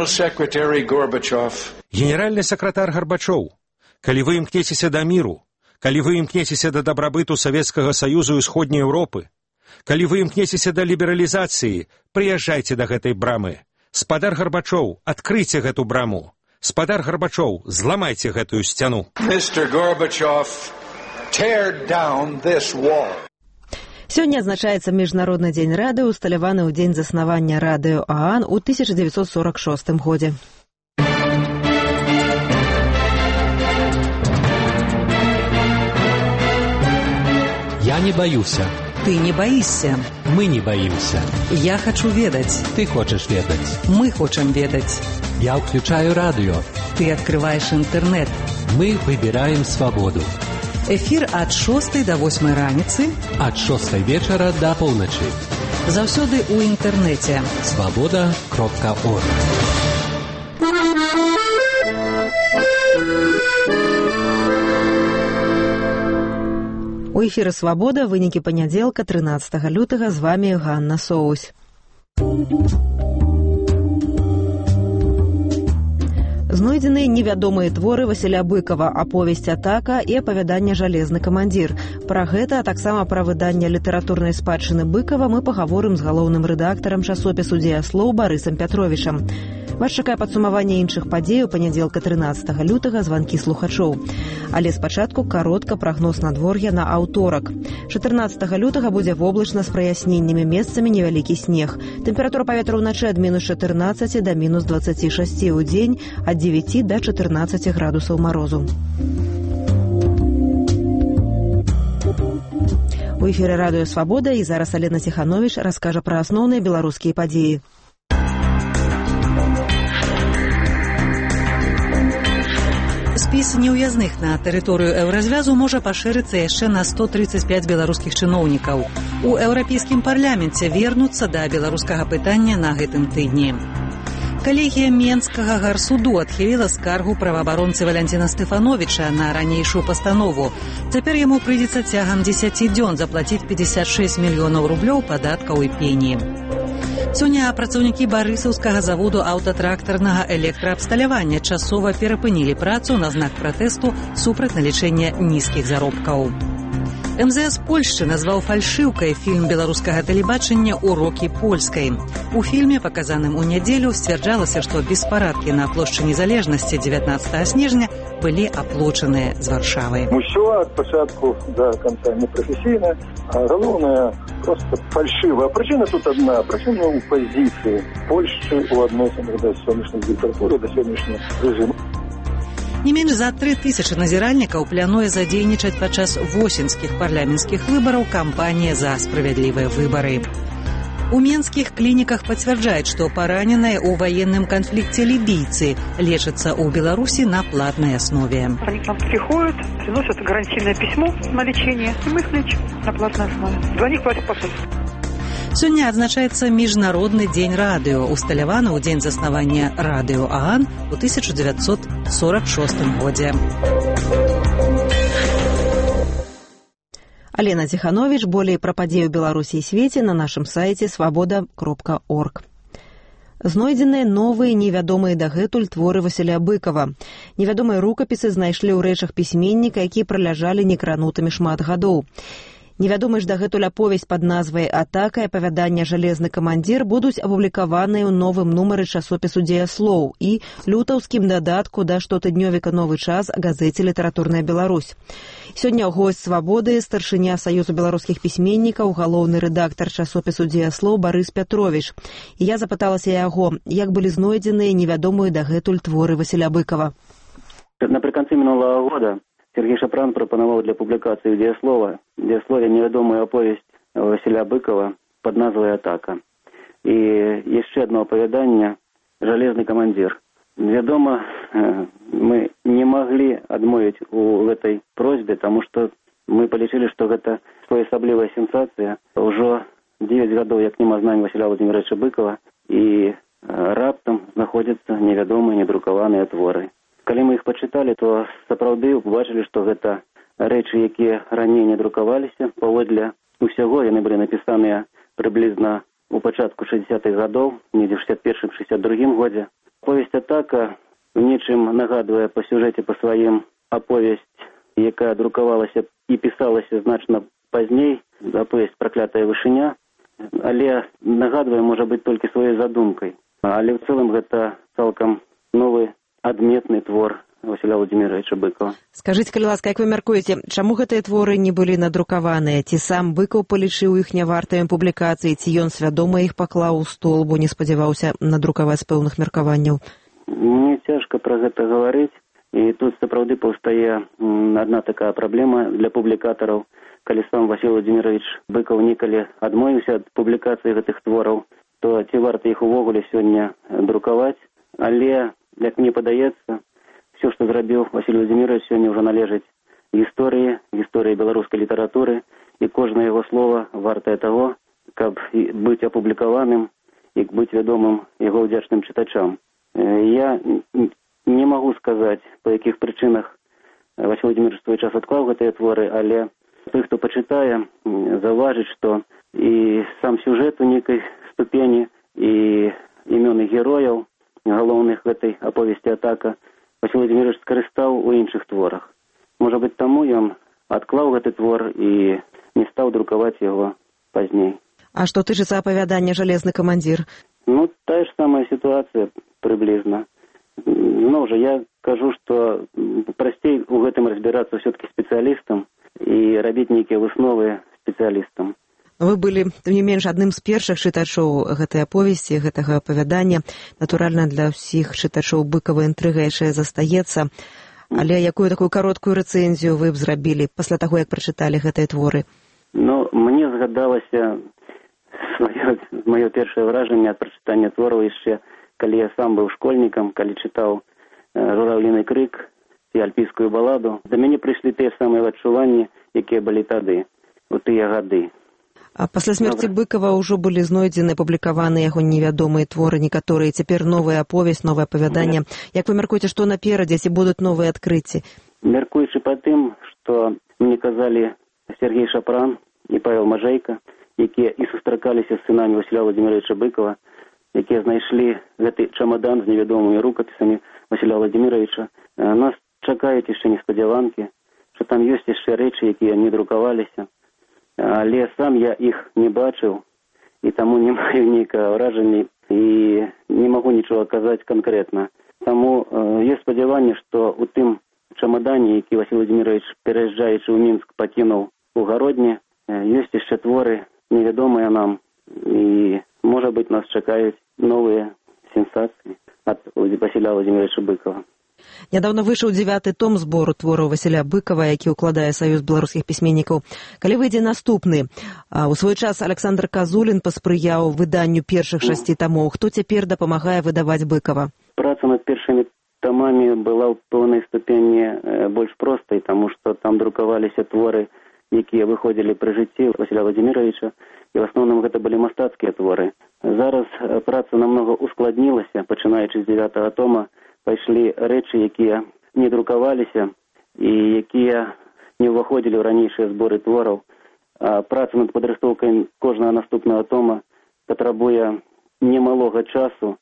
Генеральны сакратар Гарбачоў, калі вы імкнецеся да міру, калі вы імкнецеся да дабрабыту Савецкага Саюзу і Усходняй Еўропы, калі вы імкнецеся да лібералізацыі, прыязджайце да гэтай брамы. Спадар Гарбачоў, адкрыйце гэту браму. Спадар Гарбачоў, зламайце гэтую сцяну. мистер Gorbachev, tear down this wall. Сёння адзначаецца Міжнародны дзень радыё, усталяваны ў дзень заснавання радыё ААН у тысяча девятьсот сорок шостым годзе. Я не боюся. Ты не боишься. Мы не боимся. Я хочу ведать. Ты хочешь ведать. Мы хотим ведать. Я включаю радио. Ты открываешь интернет. Мы выбираем свободу. Эфир от шостой до восьмой раніцы. От шостой вечера до полночи. Заўсёды у интернете. свобода кропка орг. У эфіры «Свабода», вынікі панядзелка, трынаццатага лютага, з вамі Ганна Соусь. Знойдзены невядомыя творы Васіля Быкава, аповесць «Атака» і апавяданне «Жалезны камандзір». Пра гэта, а таксама пра выданне літаратурнай спадчыны Быкава мы пагаворым з галоўным рэдактарам часопісу «Дзеяслоў» Барысам Пятровічам. Вас чакае падсумаванне іншых падзей у панядзелка трынаццатага лютага, званкі слухачоў. Але спачатку каротка прагноз надвор'я на аўторак. чатырнаццатага лютага будзе воблачна з праясненнямі, месцамі невялікі снег. Тэмпература паветра ўначы ад мінус чатырнаццаці да мінус дваццаці шасці, у дзень ад дзевяці да чатырнаццаці градусаў марозу. У эфіры радыё «Свабода» і зараз Алена Ціхановіч раскажа пра асноўныя беларускія падзеі. Спіс неўязных на тэрыторыю еўразвязу можа пашырыцца яшчэ на сто тридцать пять беларускіх чыноўнікаў. У еўрапейскім парламенце вернуцца да беларускага пытання на гэтым тыдні. Калегія Менскага гарсуду адхіліла скаргу праваабаронцы Валянціна Стэфановіча на ранейшую пастанову. Цяпер яму прыйдзецца цягам дзесяці дзён заплаціць пятьдесят шесть мільёнаў рублёў падаткаў і пені. Сёння працаўнікі барысаўскага заводу аўтатрактарнага электраабсталявання часова перапынілі працу на знак пратэсту супраць налічэння нізкіх заробкаў. эм зэ эс Польшчы назваў фальшыўкай фільм беларускага тэлебачання «Урокі польскай». У фільме, паказаным у нядзелю, сцвярджалася, што беспарадкі на плошчы Незалежнасці дзевятнаццатага снежня былі аплочаныя з Варшавы. Усё ад пачатку да канца непрафесійна, а галоўнае просто фальшыва. Прычына тут адна, прычына ў пазіцыі Польшчы ў адносінах да сённяшняй диктатуры, да сённяшняга рэжыму. Не менш за тры тысячы назіральнікаў плануе задзейнічаць падчас восеньскіх парламенцкіх выбараў кампанія за справядлівыя выбары. У менскіх клініках пацвярджаюць, што параненыя ў ваенным канфлікце лібійцы лечацца ў Беларусі на платнай аснове. Они к нам приходят, приносят гарантийное письмо на лечение, и мы их лечим на платной основе. За них платят посольство. Сёння адзначаецца Міжнародны дзень радыё, усталяваны ў дзень заснавання радыё ААН у тысяча девятьсот сорок шостым годзе. Алена Ціхановіч, болей пра падзеі ў Беларусі і свеце на нашым сайце свабода кропка орг. Знойдзеныя новыя невядомыя дагэтуль творы Васіля Быкава. Невядомыя рукапісы знайшлі ў рэчах пісьменніка, якія праляжалі некранутымі шмат гадоў. Невядомы ж дагэтуль аповесць пад назвай «Атака» і апавяданне «Жалезны камандзір» будуць апублікаваныя ў новым нумары часопісу «Дзеяслоў» і лютаўскім дадатку да штотыднёвіка «Новы час» газеце «Літаратурная Беларусь». Сёння госць «Свабоды», старшыня Саюзу беларускіх пісьменнікаў, галоўны рэдактар часопісу «Дзеяслоў» Барыс Пятровіч. І я запыталася яго, як былі знойдзеныя невядомыя дагэтуль творы Васіля Быкава. Напрыканцы мінулага года Сергей Шапран прапанаваў для публікацыі ў «Дзеяслова» «Дзеяслове» невядомую аповесць Васіля Быкава пад назвай «Атака». І яшчэ одно апавяданне «Жалезны камандзір». Вядома, мы не могли адмовіць у гэтай просьбе, таму што мы палічылі, што гэта своеасаблівая сенсацыя. Ужо дзевяць гадоў, як няма з намі Васіля Владимировича Быкова, і раптам знаходзяцца невядомыя недрукаваныя творы. Калі мы іх пачыталі, то сапраўды побачылі, што гэта рэчы, якія раней не друкаваліся. Паводле усяго яны былі напісаныя прыблізна у пачатку шэсцідзесятых гадоў, недзе ў шэсцьдзесят першым — шэсцьдесят другім годзе. Аповесць «Атака» в нечым нагадвае па сюжэце па сваім аповесць, якая друкавалася і пісалася значна пазней, аповесць «Праклятая вышыня», але нагадвае, можа быць, толькі сваёй задумкай. Але ў цэлым гэта цалкам новы адметны твор Васіля Владимировича Быкова. Скажыце, калі ласка, як вы мяркуеце, чаму гэтыя творы не былі надрукаваныя? Ці сам Быкаў палічыў іх нявартымі публікацыі, ці ён свядома іх паклаў у стол, бо не спадзяваўся надрукаваць з пэўных меркаванняў? Мне цяжка пра гэта гаварыць, і тут сапраўды паўстае адна такая праблема для публікатараў. Калі сам Васіль Владимирович Быкаў некалі адмовіўся ад публікацыі гэтых твораў, то ці варта іх увогуле сёння друкаваць? Але, як мне падаецца, все, што зрабіў Васіль Владимирович, сёння ўжо належыць гісторыі, гісторыі беларускай літаратуры, і кожнае яго слова вартае таго, каб быць апублікаваным і быць вядомым яго ўдзячным чытачам. Я не магу сказаць, па якіх прычынах Васіль Владимирович свой час адклаў гэтыя творы, але той, хто пачытае, заўважыць, што і сам сюжэт у нейкай ступені, і імёны герояў, галоўных гэтай аповесці «Атака», Васіль Владимирович скарыстаў у іншых творах. Можа быць, таму ён адклаў гэты твор і не стаў друкаваць яго пазней. А што тычыцца апавядання «Жалезны камандзір»? Ну, тая ж самая сітуацыя прыблізна. Зноў жа, я кажу, што прасцей у гэтым разбірацца ўсё-такі спецыялістам і рабіць нейкія высновы спецыялістам. Вы былі, тым не менш, адным з першых чытачоў гэтай аповесці, гэтага апавядання. Натуральна, для ўсіх чытачоў Быкава інтрыга яшчэ застаецца. Але якую такую кароткую рэцэнзію вы б зрабілі пасля таго, як прачыталі гэтыя творы? Ну, мне згадалася маё першае ўражанне ад прачытання твораў яшчэ, калі я сам быў школьнікам, калі чытаў «Журавліны крык» і «Альпійскую баладу». Да мяне прыйшлі тыя самыя адчуванні, якія былі тады, у тыя гады. А пасля смерці Быкава ўжо былі знойдзены, публікаваны яго невядомыя творы, некаторыя цяпер новая аповесць, новае апавяданне. Як вы мяркуеце, што наперадзе, ці будуць новыя адкрыцці? Мяркуючы па тым, што мне казалі Сергей Шапран і Павел Мажэйка, якія і сустракаліся з сынамі Васіля Владимировича Быкова, якія знайшлі гэты чамадан з невядомымі рукапісамі Васіля Владимировича, нас чакаюць яшчэ неспадзяванкі, што там ёсць яшчэ рэчы, якія не друкаваліся. Але сам я іх не бачыў, і таму не маю нейкага ўражання і не магу нічога казаць канкрэтна. Таму э, ёсць спадзяванне, што ў тым чамадане, які Васіль Владимирович, пераязджаючы ў Мінск, пакінуў у гародні, э, ёсць яшчэ творы невядомыя нам, і, можа быць, нас чакаюць новыя сенсацыі ад Васіля Владимировича Быкова. Нядаўна выйшаў дзявяты том збору твораў Васіля Быкава, які ўкладае Саюз беларускіх пісьменнікаў. Калі выйдзе наступны, у свой час Александр Казулін паспрыяў выданню першых шасці тамоў. Хто цяпер дапамагае выдаваць Быкава? Праца над першымі тамамі была ў пэўнай ступені больш простай, таму што там друкаваліся творы, якія выходзілі пры жыцці Васіля Владимировича, і в асноўным гэта былі мастацкія творы. Зараз праца намнога ускладнілася, пачынаючы з дзявятага тома, пайшлі рэчы, якія не друкаваліся і якія не ўваходзілі ў ранейшыя зборы твораў. А праца над падрыхтоўкай кожнага наступнага тома патрабуе немалога часу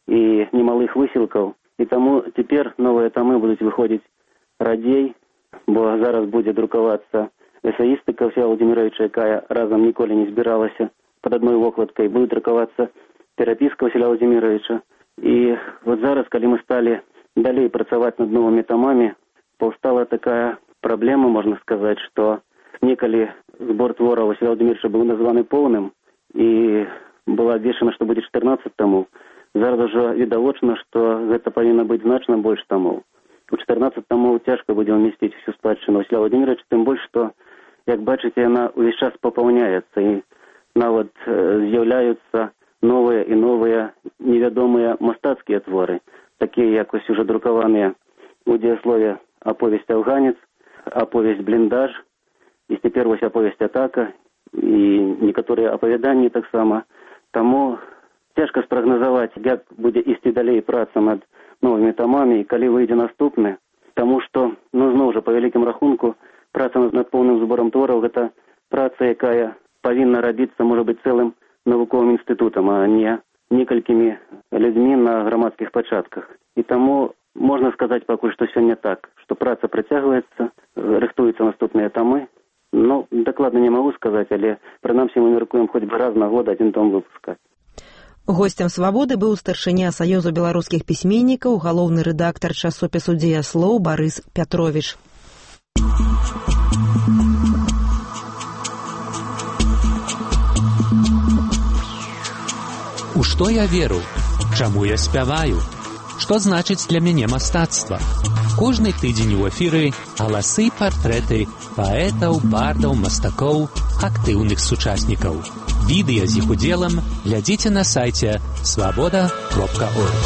і немалых высілкаў. І таму цяпер новыя тамы будуць выходзіць радзей, бо зараз будзе друкавацца эсеістыка Васіля Владимировича, якая разам ніколі не збіралася пад адной вокладкай, будзе друкавацца перапіска Васіля Владимировича. І вот зараз, калі мы сталі далей працаваць над новымі тамамі, паўстала такая праблема, можна сказаць, што некалі збор твораў Васіля Владимировича быў названы поўным, і было абвешчана, што будзе чатырнаццаць тамоў. Зараз ужо відавочна, што гэта павінна быць значна больш тамоў. У чатырнаццаць тамоў цяжка будзе ўмесціць всю спадчыну Васіля Владимировича, тым больш, што, як бачыце, яна ўвесь час папаўняецца, і нават э, з'яўляюцца новыя і новыя невядомыя мастацкія творы. такія як ось уже друкаваныя у дзеяслове аповесць «Афганец», аповесць «Бліндаж», і цяпер вось аповесць «Атака», і некаторыя апавяданні таксама. Таму цяжка спрагназаваць, як будзе ісці далей праца над новымі тамамі і калі выйдзе наступны. Таму што, ну, зноў жа, па вялікім рахунку, праца над поўным зборам твораў – гэта праца, якая павінна рабіцца, можа быць, цэлым навуковым інстытутам, а не некалькімі людзьмі на грамадскіх пачатках. І таму можна сказаць пакуль што сёння так, што праца працягваецца, рыхтуюцца наступныя тамы. Ну, дакладна не магу сказаць, але прынамсі мы мяркуем хоць бы раз на год адзін том выпускаць. Госцем «Свабоды» быў старшыня Саюзу беларускіх пісьменнікаў, галоўны рэдактар часопісу «Дзеяслоў» Барыс Пятровіч. У што я веру? Чаму я спяваю? Што значыць для мяне мастацтва? Кожны тыдзень у эфіры галасы, партрэты паэтаў, бардаў, мастакоў, актыўных сучаснікаў. Відэа з іх удзелам глядзіце на сайце свабода кропка орг.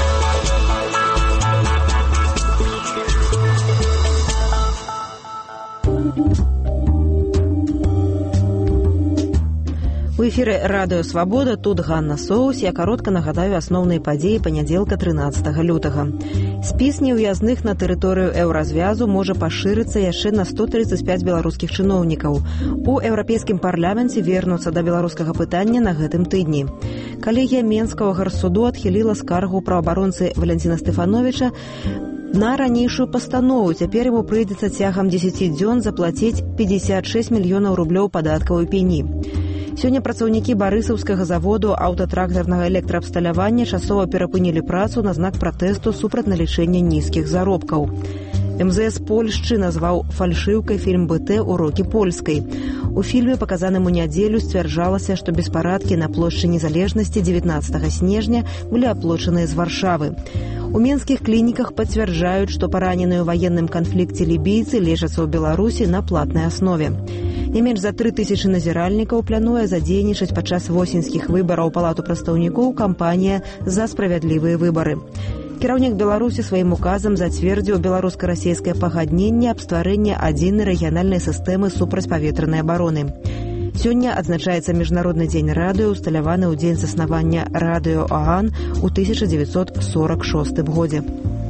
У эфіры радыё «Свабода», тут Ганна Соус. Я каротка нагадаю асноўныя падзеі панядзелка трынаццатага лютага. Спіс неўязных на тэрыторыю еўразвязу можа пашырыцца яшчэ на сто тридцать пять беларускіх чыноўнікаў. У еўрапейскім парламенце вернуцца да беларускага пытання на гэтым тыдні. Калегія Менскага гарсуду адхіліла скаргу праваабаронцы Валянціна Стэфановіча на ранейшую пастанову. Цяпер яму прыйдзецца цягам дзесяці дзён заплаціць пятьдесят шесть мільёнаў рублёў падаткаў і пені. Сёння працаўнікі барысаўскага заводу аўтатрактарнага электраабсталявання часова перапынілі працу на знак пратэсту супраць налічэння нізкіх заробкаў. эм зэ эс Польшчы назваў фальшыўкай фільм «БТ. Урокі польскай». У фільме, паказаным у нядзелю, сцвярджалася, што беспарадкі на плошчы Незалежнасці дзевятнаццатага снежня былі аплочаныя з Варшавы. У менскіх клініках пацвярджаюць, што параненыя ў ваенным канфлікце лібійцы лечацца ў Беларусі на платнай аснове. Не менш за тры тысячы назіральнікаў плануе задзейнічаць падчас восеньскіх выбараў Палату прадстаўнікоў кампанія «За справядлівыя выбары». Кіраўнік Беларусі сваім указам зацвердзіў беларуска-расейскае пагадненне аб стварэнні адзінай рэгіянальнай сістэмы супрацьпаветранай абароны. Сёння адзначаецца Міжнародны дзень радыё, усталяваны ў дзень заснавання радыё АГАН у тысяча дзевяцьсот сорок шостым годзе.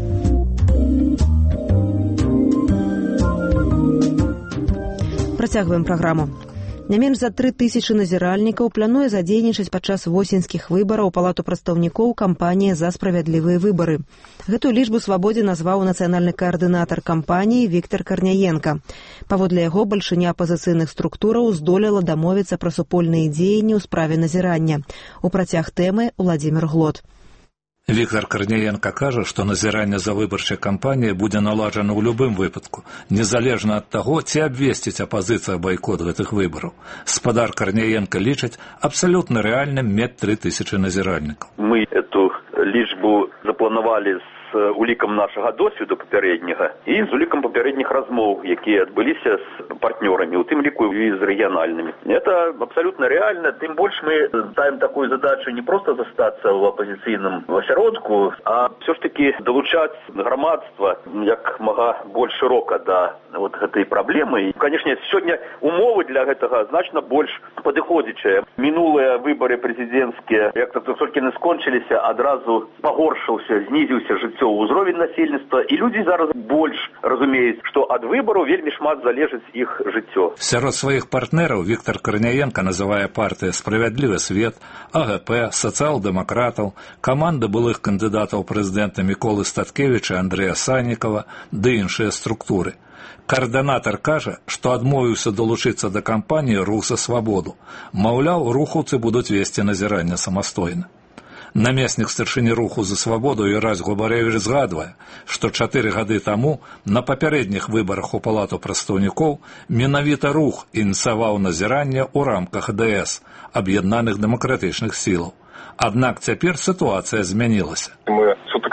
Працягваем праграму. Не менш за тры тысячы назіральнікаў плануе задзейнічаць падчас восеньскіх выбараў Палату прадстаўнікоў кампанія «За справядлівыя выбары». Гэтую лічбу «Свабодзе» назваў нацыянальны каардынатар кампаніі Віктар Карняенка. Паводле яго, бальшыня апазіцыйных структураў здолела дамовіцца пра супольныя дзеянні ў справе назірання. У працяг тэмы Уладзімір Глот. Віктар Карняенка кажа, што назіранне за выбарчай кампаніяй будзе наладжана ў любым выпадку, незалежна ад таго, ці абвесціць апазіцыя байкот гэтых выбараў. Спадар Карняенка лічыць абсалютна рэальным мець тры тысячы назіральнікаў. Мы эту лічбу запланавалі з улікам нашага досведу папярэдняга і з улікам папярэдніх размоў, якія адбыліся з партнёрамі, у тым ліку і з рэгіянальнымі. Это абсалютна рэальна, тым больш мы ставім такую задачу не проста застацца ў апазіцыйным асяродку, а ўсё ж такі далучаць грамадства як мага больш шырока да вот гэтай праблемы. І, канешне, сёння умовы для гэтага значна больш падыходзячыя. Мінулыя выбары прэзідэнцкія, як толькі не скончыліся, адразу пагоршыўся, знізіўся жыццё ўзровень насельніцтва, і людзі зараз больш разумеюць, што ад выбараў вельмі шмат залежыць іх жыццё. Сярод сваіх партнераў Віктар Карняенка называе партыя «Справядлівы свет», а гэ пэ, сацыял-дэмакратаў, каманда былых кандыдатаў прэзідэнта Міколы Статкевіча, Андрэя Саннікава ды іншыя структуры. Каардынатар кажа, што адмовіўся далучыцца да кампаніі «Рух за свабоду». Маўляў, рухаўцы будуць весці назіранне самастойна. Намеснік старшыні руху за свабоду Юрась Губарэвіч згадвае, што чатыры гады таму на папярэдніх выбарах у Палату прадстаўнікоў менавіта рух ініцыяваў назіранне ў рамках дэ эс, аб'яднаных дэмакратычных сілаў. Аднак цяпер сітуацыя змянілася. Мы суток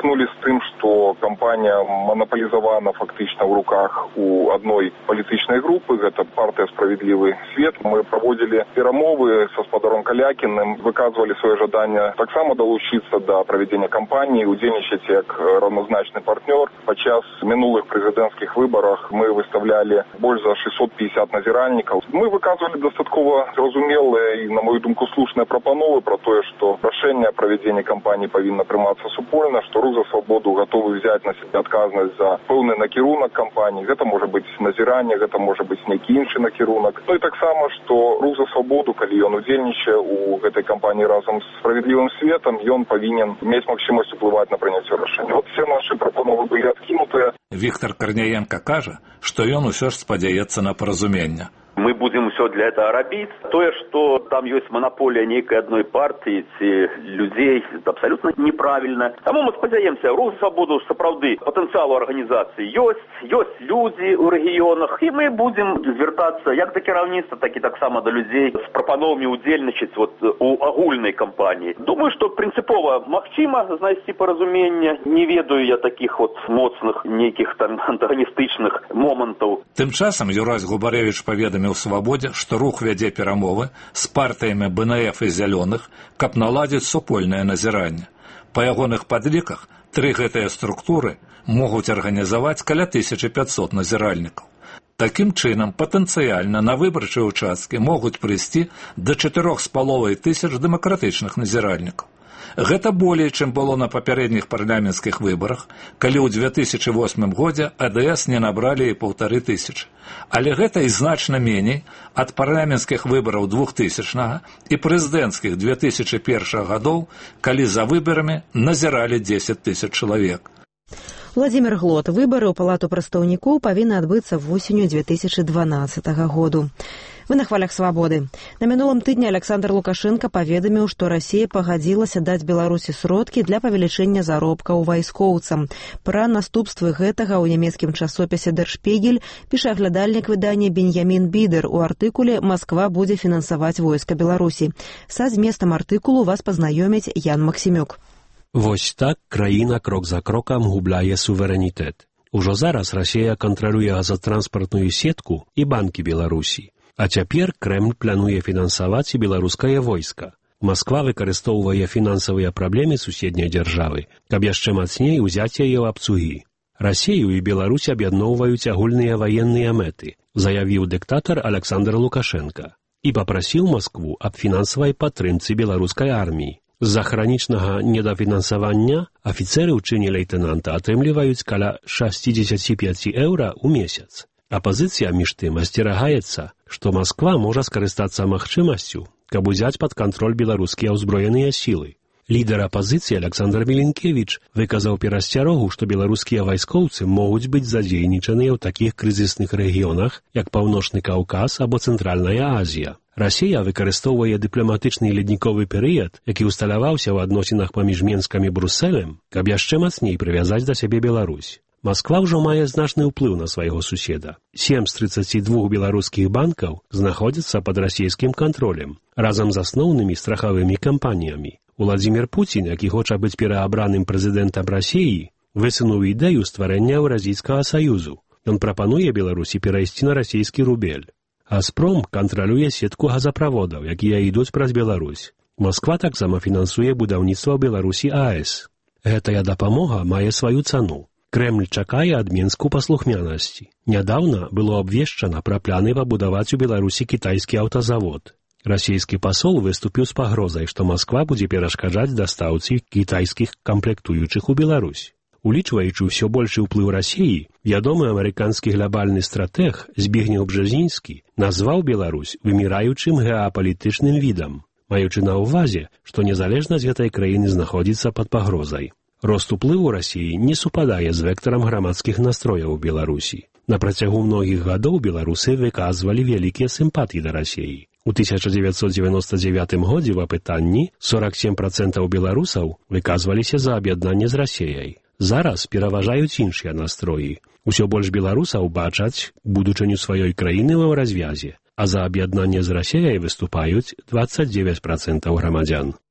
сутыкнулись с тем, что компания монополизована фактично в руках у одной политической группы, это партия «Справедливый свет». Мы проводили перемовы со Сподаром Калякиным, выказывали свое жадание так само долучиться до проведения кампании, удельничать как равнозначный партнер. Подчас минулых президентских выборах мы выставляли больше за шестьсот пятьдесят назиральников. Мы выказывали достатково зрозумелые и, на мою думку, слушные пропановы про то, что решение о проведении кампании повинно прийматися супольно, что Рух за свободу готовы взять на себя отказность за певний накерунок кампанії. Это может быть назирание, это может быть некий інший накерунок. Ну и так само, что Рух за свободу, коли он удельничает у этой кампании разом с «Справедливым светом», и он повинен иметь максимальность впливати на прийняття рішення. Вот все наши пропановы были откинуты. Віктор Корняенко каже, что он все ж сподяется на порозумение. Мы будем все для этого робить. То, что там есть монополия некой одной партии, ці людей, это абсолютно неправильно. Тому мы сподяемся, Рух за свободу, сапраўды, потенциал у организации есть, есть люди у регионах, и мы будем звертаться як до керівництва, так и так само до людей с пропановами удельничать вот у агульной кампании. Думаю, что принципово магчимо знайти порозумение. Не ведаю я таких вот моцных, неких там антагонистичных моментов. Тым часам Юрась Губаревич поведомил в «Свободе», что рух вядзе перамовы з партыямі бэ эн эф і зялёных, каб наладзіць супольнае назіранне. Па ягоных падліках тры гэтыя структуры могуць арганізаваць каля тысячы пятьсот назіральнікаў. Такім чынам, патэнцыяльна на выбарчыя ўчасткі могуць прыйсці да чатырох з паловай тысяч дэмакратычных назіральнікаў. Гэта болей, чым было на папярэдніх парламенцкіх выбарах, калі ў две тысячы восьмым годзе а дэ эс не набралі і паўтары тысячы. Але гэта і значна меней ад парламенцкіх выбараў двухтысячнага і прэзідэнцкіх две тысячы першага гадоў, калі за выбарамі назіралі дзесяць тысяч чалавек. Владимир Глот. Выборы ў палату прадстаўнікоў павінны адбыцца восенню две тысячи дванадцатага году. Вы на хвалях свабоды. На мінулым тыдні Александр Лукашенко паведаміў, што Расія пагадзілася даць Беларусі сродкі для павелічэння заробкаў вайскоўцам. Пра наступствы гэтага ў нямецкім часопісе «Дер Шпігель» піша аглядальнік выдання Беньямін Бідер у артыкуле «Масква будзе фінансаваць войска Беларусі». Са зместам артыкулу вас пазнаёміць Ян Максімюк. Вось так краіна крок за крокам губляе суверэнітэт. Ужо зараз Расія кантралюе газатранспартную сетку і банкі Беларусі. А цяпер Крэмль плануе фінансаваць і беларускае войска. Масква выкарыстоўвае фінансавыя праблемы суседняй дзяржавы, каб яшчэ мацней узяць яе ў абцугі. Расію і Беларусь аб'ядноўваюць агульныя ваенныя мэты, заявіў дыктатар Александр Лукашенко і папрасіў Маскву аб фінансавай падтрымцы беларускай арміі. З-за хранічнага недафінансавання афіцэры ў чыне лейтэнанта атрымліваюць каля шэсцьдзесят пяць еўра ў месяц. Апазіцыя між тым асцерагаецца, што Масква можа скарыстацца магчымасцю, каб узяць пад кантроль беларускія ўзброеныя сілы. Лідар апазіцыі Александр Міленкевіч выказаў перасцярогу, што беларускія вайскоўцы могуць быць задзейнічаныя ў такіх крызісных рэгіёнах, як Паўночны Каўказ або Цэнтральная Азія. Расія выкарыстоўвае дыпламатычны ледніковы перыяд, які ўсталяваўся ў адносінах паміж Менскам і Брусэлем, каб яшчэ мацней прывязаць да сябе Беларусь. Масква ўжо мае значны ўплыў на свайго суседа. Сем з трыццаці двух беларускіх банкаў знаходзяцца пад расійскім кантролем, разам з асноўнымі страхавымі кампаніямі. Уладзімір Пуцін, які хоча быць пераабраным прэзідэнтам Расіі, высунуў ідэю стварэння Еўразійскага саюзу. Ён прапануе Беларусі перайсці на расійскі рубель. Газпром кантралюе сетку газаправодаў, якія ідуць праз Беларусь. Масква таксама фінансуе будаўніцтва ў Беларусі АЭС. Гэтая дапамога мае сваю цану. Крэмль чакае ад Мінску паслухмянасці. Нядаўна было абвешчана пра планы пабудаваць у Беларусі кітайскі аўтазавод. Расійскі пасол выступіў з пагрозай, што Масква будзе перашкаджаць дастаўцы кітайскіх камплектуючых у Беларусь. Улічваючы ўсё большы ўплыў Расіі, вядомы амерыканскі глобальны стратэг Збігнеў Бжэзінскі назваў Беларусь выміраючым геапалітычным відам, маючы на ўвазе, што незалежнасць гэтай краіны знаходзіцца пад пагрозай. Рост уплыву Расіі не супадае з вектарам грамадскіх настрояў у Беларусі. На працягу многіх гадоў беларусы выказвалі вялікія сімпатыі да Расіі. У тысяча дзевяцьсот дзевяноста дзевятым годзе в апытанні сорок семь процентаў беларусаў выказваліся за аб'яднанне з Расіяй. Зараз пераважаюць іншыя настроі. Усё больш беларусаў бачаць будучыню сваёй краіны ва развязе, а за аб'яднанне з Расіяй выступаюць двадцать девять процентаў грамадзян.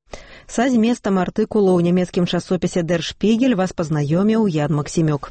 Са зместам артыкулу ў нямецкім часопісе «Дер Шпігель» вас пазнаёміў Ян Максімюк.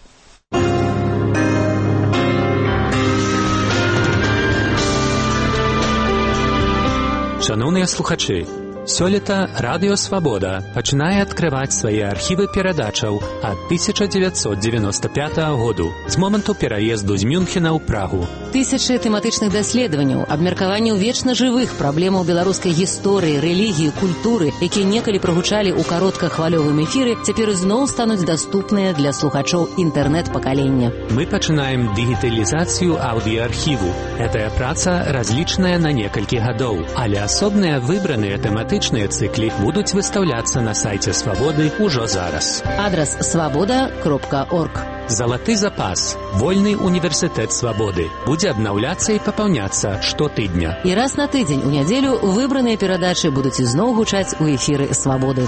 Шановныя слухачы, сёлета Радыё Свабода пачынае адкрываць свае архівы перадачаў ад тысяча дзевяцьсот девяносто пятага году з моманту пераезду з Мюнхена ў Прагу. Тысячы тэматычных даследаванняў, абмеркаванняў вечна жывых праблемаў беларускай гісторыі, рэлігіі, культуры, якія некалі прагучалі ў кароткахвалёвым эфіры, цяпер зноў стануць даступныя для слухачоў інтэрнэт-пакалення. Мы пачынаем дыгіталізацыю аўдыаархіву. Гэтая праца разлічаная на некалькі гадоў, але асобныя выбраныя тэматычныя цыклі будуць выстаўляцца на сайце Свабоды ўжо зараз. Адрас свабода кропка орг. Залаты запас. Вольны універсітэт Свабоды. Будзе абнаўляцца і папаўняцца штотыдня. І раз на тыдзень у нядзелю выбраныя перадачы будуць ізноў гучаць у эфіры Свабоды.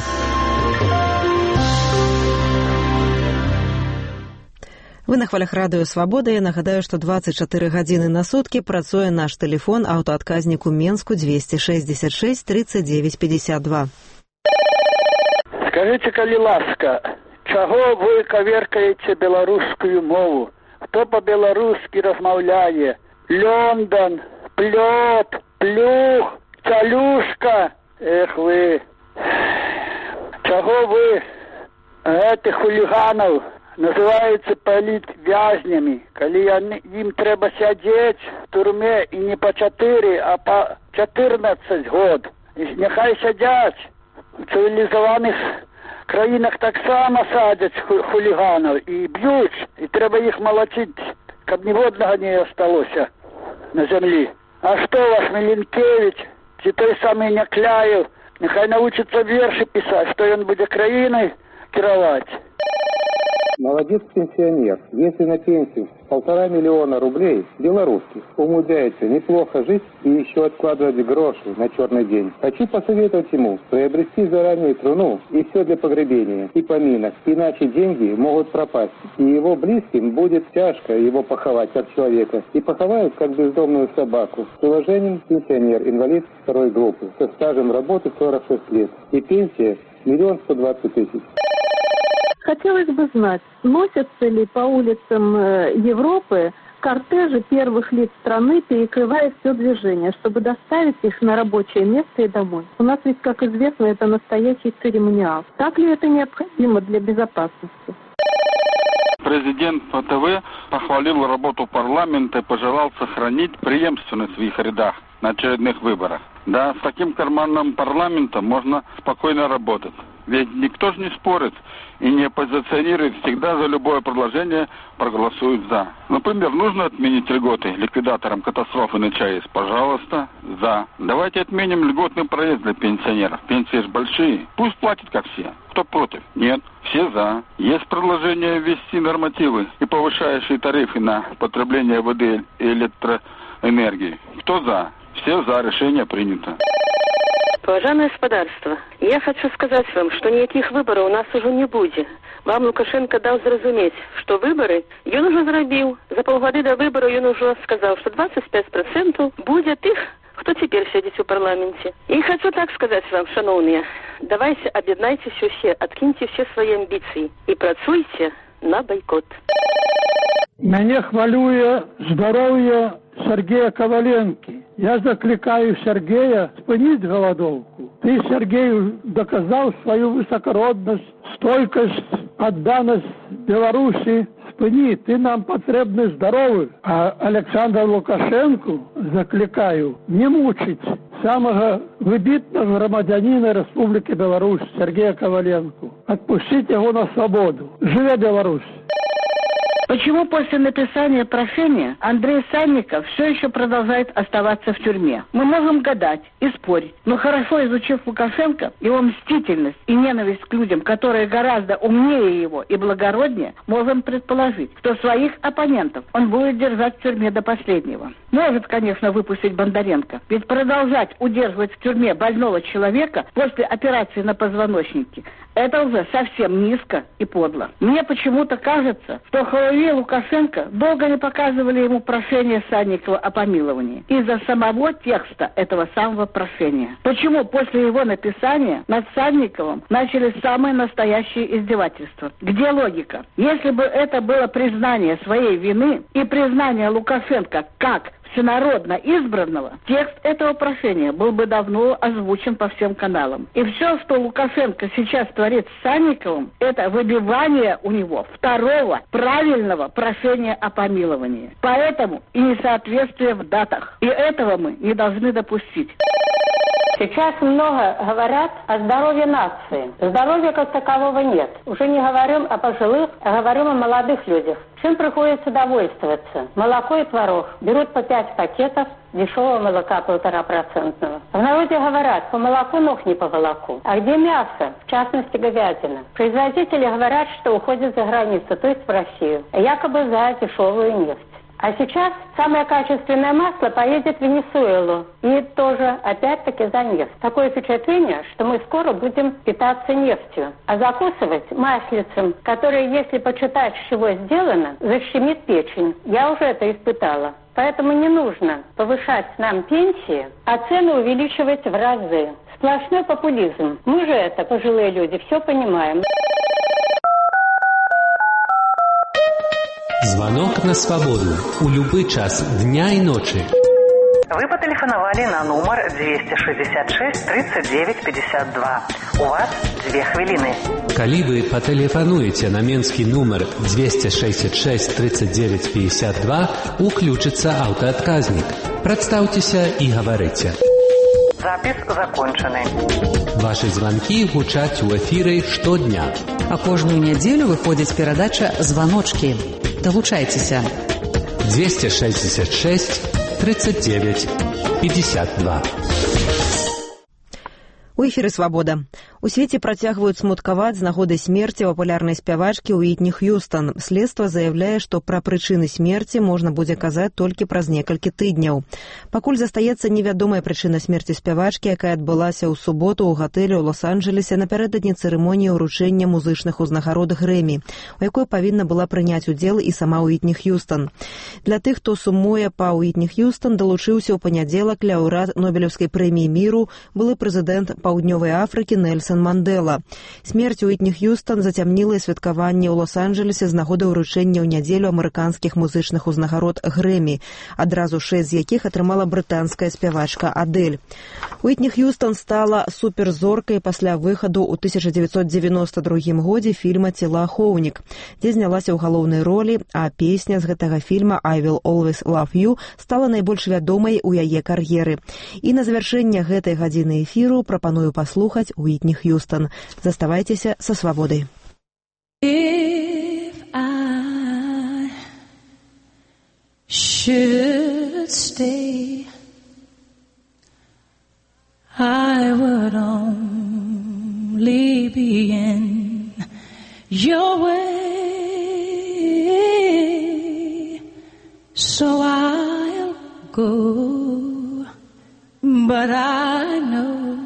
Вы на хвалях радыё Свабода. Я нагадаю, што дваццаць чатыры гадзіны на суткі працуе наш тэлефон аўтаадказнік у Менску двести шестьдесят шесть тридцать девять пятьдесят два. Скажите, калі ласка, чаго вы каверкаеце беларускую мову? Хто па-беларускі размаўляе? Лёндан, плёт, плюх, цалюшка. Эх вы. Чаго вы гэтых хуліганаў называюцца палітвязнямі, калі ім трэба сядзець в турме і не па чатыры, а па чатырнаццаць год. І няхай сядзяць. У цывілізаваных краінах таксама садзяць хуліганаў і б'юць, і трэба іх малаціць, каб ніводнага не асталося на зямлі. А што ваш Міленкевіч, ці той самы Някляев, няхай навучыцца вершы пісаць, што ён будзе краінай кіраваць. Молодец пенсионер. Если на пенсию полтора миллиона рублей белорусских умудряется неплохо жить и еще откладывать гроши на черный день, хочу посоветовать ему приобрести заранее труну и все для погребения и поминок, иначе деньги могут пропасть, и его близким будет тяжко его поховать как человека, и поховают как бездомную собаку. С уважением, пенсионер, инвалид второй группы, со стажем работы сорок шесть лет, и пенсия миллион сто двадцать тысяч. Хотелось бы знать, носятся ли по улицам Европы кортежи первых лиц страны, перекрывая все движение, чтобы доставить их на рабочее место и домой. У нас ведь, как известно, это настоящий церемониал. Так ли это необходимо для безопасности? Президент ПТВ похвалил работу парламента и пожелал сохранить преемственность в их рядах на очередных выборах. Да, с таким карманным парламентом можно спокойно работать. Ведь никто же не спорит и не позиционирует, всегда за любое предложение проголосует за. Например, нужно отменить льготы ликвидаторам катастрофы на ЧАЭС? Пожалуйста, за. Давайте отменим льготный проезд для пенсионеров. Пенсии же большие. Пусть платят, как все. Кто против? Нет. Все за. Есть предложение ввести нормативы и повышающие тарифы на потребление воды и электроэнергии. Кто за? Все за. Решение принято. Уважаемое господарство, я хочу сказать вам, что никаких выборов у нас уже не будет. Вам Лукашенко дал зразумець, что выборы ён уже зрабіў. За полгода до выборов ён уже сказал, что двадцать пять процентов будет их, кто теперь сидит в парламенте. И хочу так сказать вам, шановные, давайте объединайтесь все, откиньте все свои амбиции и працуйте на бойкот. Мяне хвалюе здоровье Сергея Коваленки. Я закликаю Сергея спынить голодовку. Ты, Сергей, доказал свою высокородность, стойкость, отданность Беларуси. Спыни, ты нам потребны здоровый. А Александра Лукашенко закликаю не мучить самого выбитного громадянина Республики Беларусь Сергея Коваленко. Отпустить его на свободу. Живе Беларусь! Почему после написания прошения Андрей Санников все еще продолжает оставаться в тюрьме? Мы можем гадать и спорить, но хорошо изучив Лукашенко, его мстительность и ненависть к людям, которые гораздо умнее его и благороднее, можем предположить, что своих оппонентов он будет держать в тюрьме до последнего. Может, конечно, выпустить Бондаренко, ведь продолжать удерживать в тюрьме больного человека после операции на позвоночнике – это уже совсем низко и подло. Мне почему-то кажется, что Халавей и Лукашенко долго не показывали ему прошение Санникова о помиловании из-за самого текста этого самого прошения? Почему после его написания над Санниковым начались самые настоящие издевательства? Где логика? Если бы это было признание своей вины и признание Лукашенко как всенародно избранного, текст этого прошения был бы давно озвучен по всем каналам. И все, что Лукашенко сейчас творит с Санниковым, это выбивание у него второго правильного прошения о помиловании. Поэтому и несоответствие в датах. И этого мы не должны допустить. Сейчас много говорят о здоровье нации. Здоровья как такового нет. Уже не говорим о пожилых, а говорим о молодых людях. Чем приходится довольствоваться? Молоко и творог. Берут по пять пакетов дешевого молока полтора-процентного. В народе говорят, по молоку ног не по волоку. А где мясо? В частности, говядина. Производители говорят, что уходят за границу, то есть в Россию. Якобы за дешевую нефть. А сейчас самое качественное масло поедет в Венесуэлу. И тоже опять-таки за нефть. Такое впечатление, что мы скоро будем питаться нефтью. А закусывать маслицем, которое, если почитать, с чего сделано, защемит печень. Я уже это испытала. Поэтому не нужно повышать нам пенсии, а цены увеличивать в разы. Сплошной популизм. Мы же это, пожилые люди, все понимаем. Звонок на свободу. У любы час дня и ночи. Вы потелефоновали на номер двести шестьдесят шесть тридцать девять пятьдесят два. У вас две хвилины. Калі вы патэлефануеце на менскі нумар двести шестьдесят шесть тридцать девять пятьдесят два, уключится аўтаадказнік. Прадстаўцеся і гаварыце. Запись закончены. Ваши звонки гучаць у эфиры штодня. А кожную неделю выходит передача «Звоночки». Долучайтеся. двести шестьдесят шесть тридцать девять пятьдесят два. У эфіры «Свабода». У свеце працягваюць смуткаваць з нагоды смерці папулярнай спявачкі Уітні Х'юстан. Следства заяўляе, што пра прычыны смерці можна будзе казаць толькі праз некалькі тыдняў. Пакуль застаецца невядомая прычына смерці спявачкі, якая адбылася ў суботу ў гатэлі ў Лос-Анджелесе напярэдадні цырымоніі ўручэння музычных узнагарод Грэмі, у якой павінна была прыняць удзел і сама Уітні Х'юстан. Для тых, хто сумуе па Уітні Х'юстан, далучыўся ў панядзелак лаўрэат Нобелеўскай прэміі міру, былы прэзідэнт Паўднёвай Афрыкі Нельсон Мандела. Смерць Уітні Х'юстан зацямніла святкаванне ў Лос-Анджелесе з нагоды ўручэння ў нядзелю амерыканскіх музычных узнагарод Грэмі, адразу шэсць з якіх атрымала брытанская спявачка Адэль. Уітні Х'юстан стала суперзоркай пасля выхаду ў тысяча дзевяцьсот дзевяноста другім годзе фільма «Целаахоўнік», дзе знялася ў галоўнай ролі, а песня з гэтага фільма «I will always love you» стала найбольш вядомай у яе кар'еры. І на завяршэнне гэтай гадзіны эфіру прапаную паслухаць Уітні Х'юстан. Заставайцеся са свабодай. If I should stay, I would only be in your way, so I'll go, but I know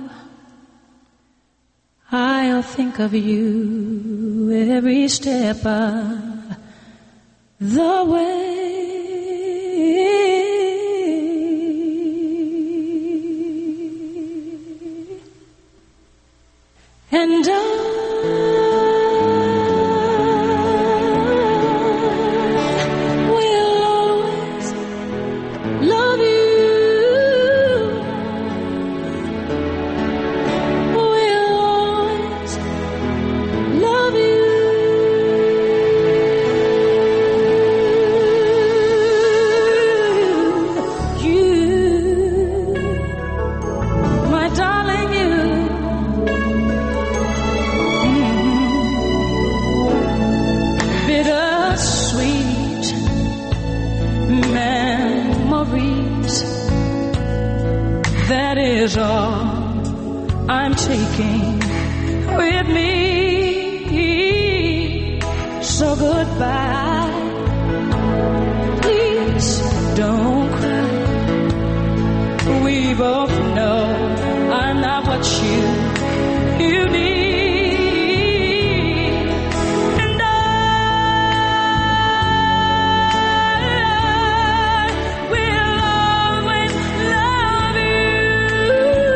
I'll think of you every step of the way. And I will always love you. That is all I'm taking with me. So goodbye. Please don't cry. We both know I'm not what you you need. And I will always love you.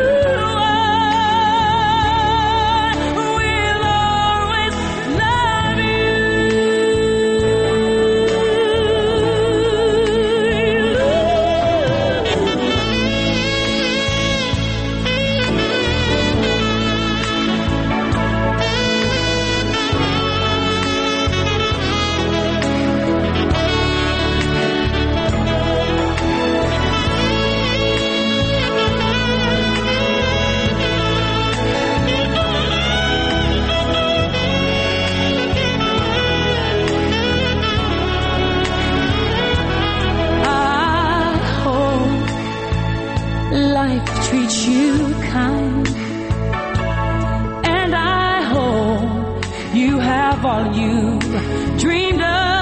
treat you kind. And I hope you have all you dreamed of.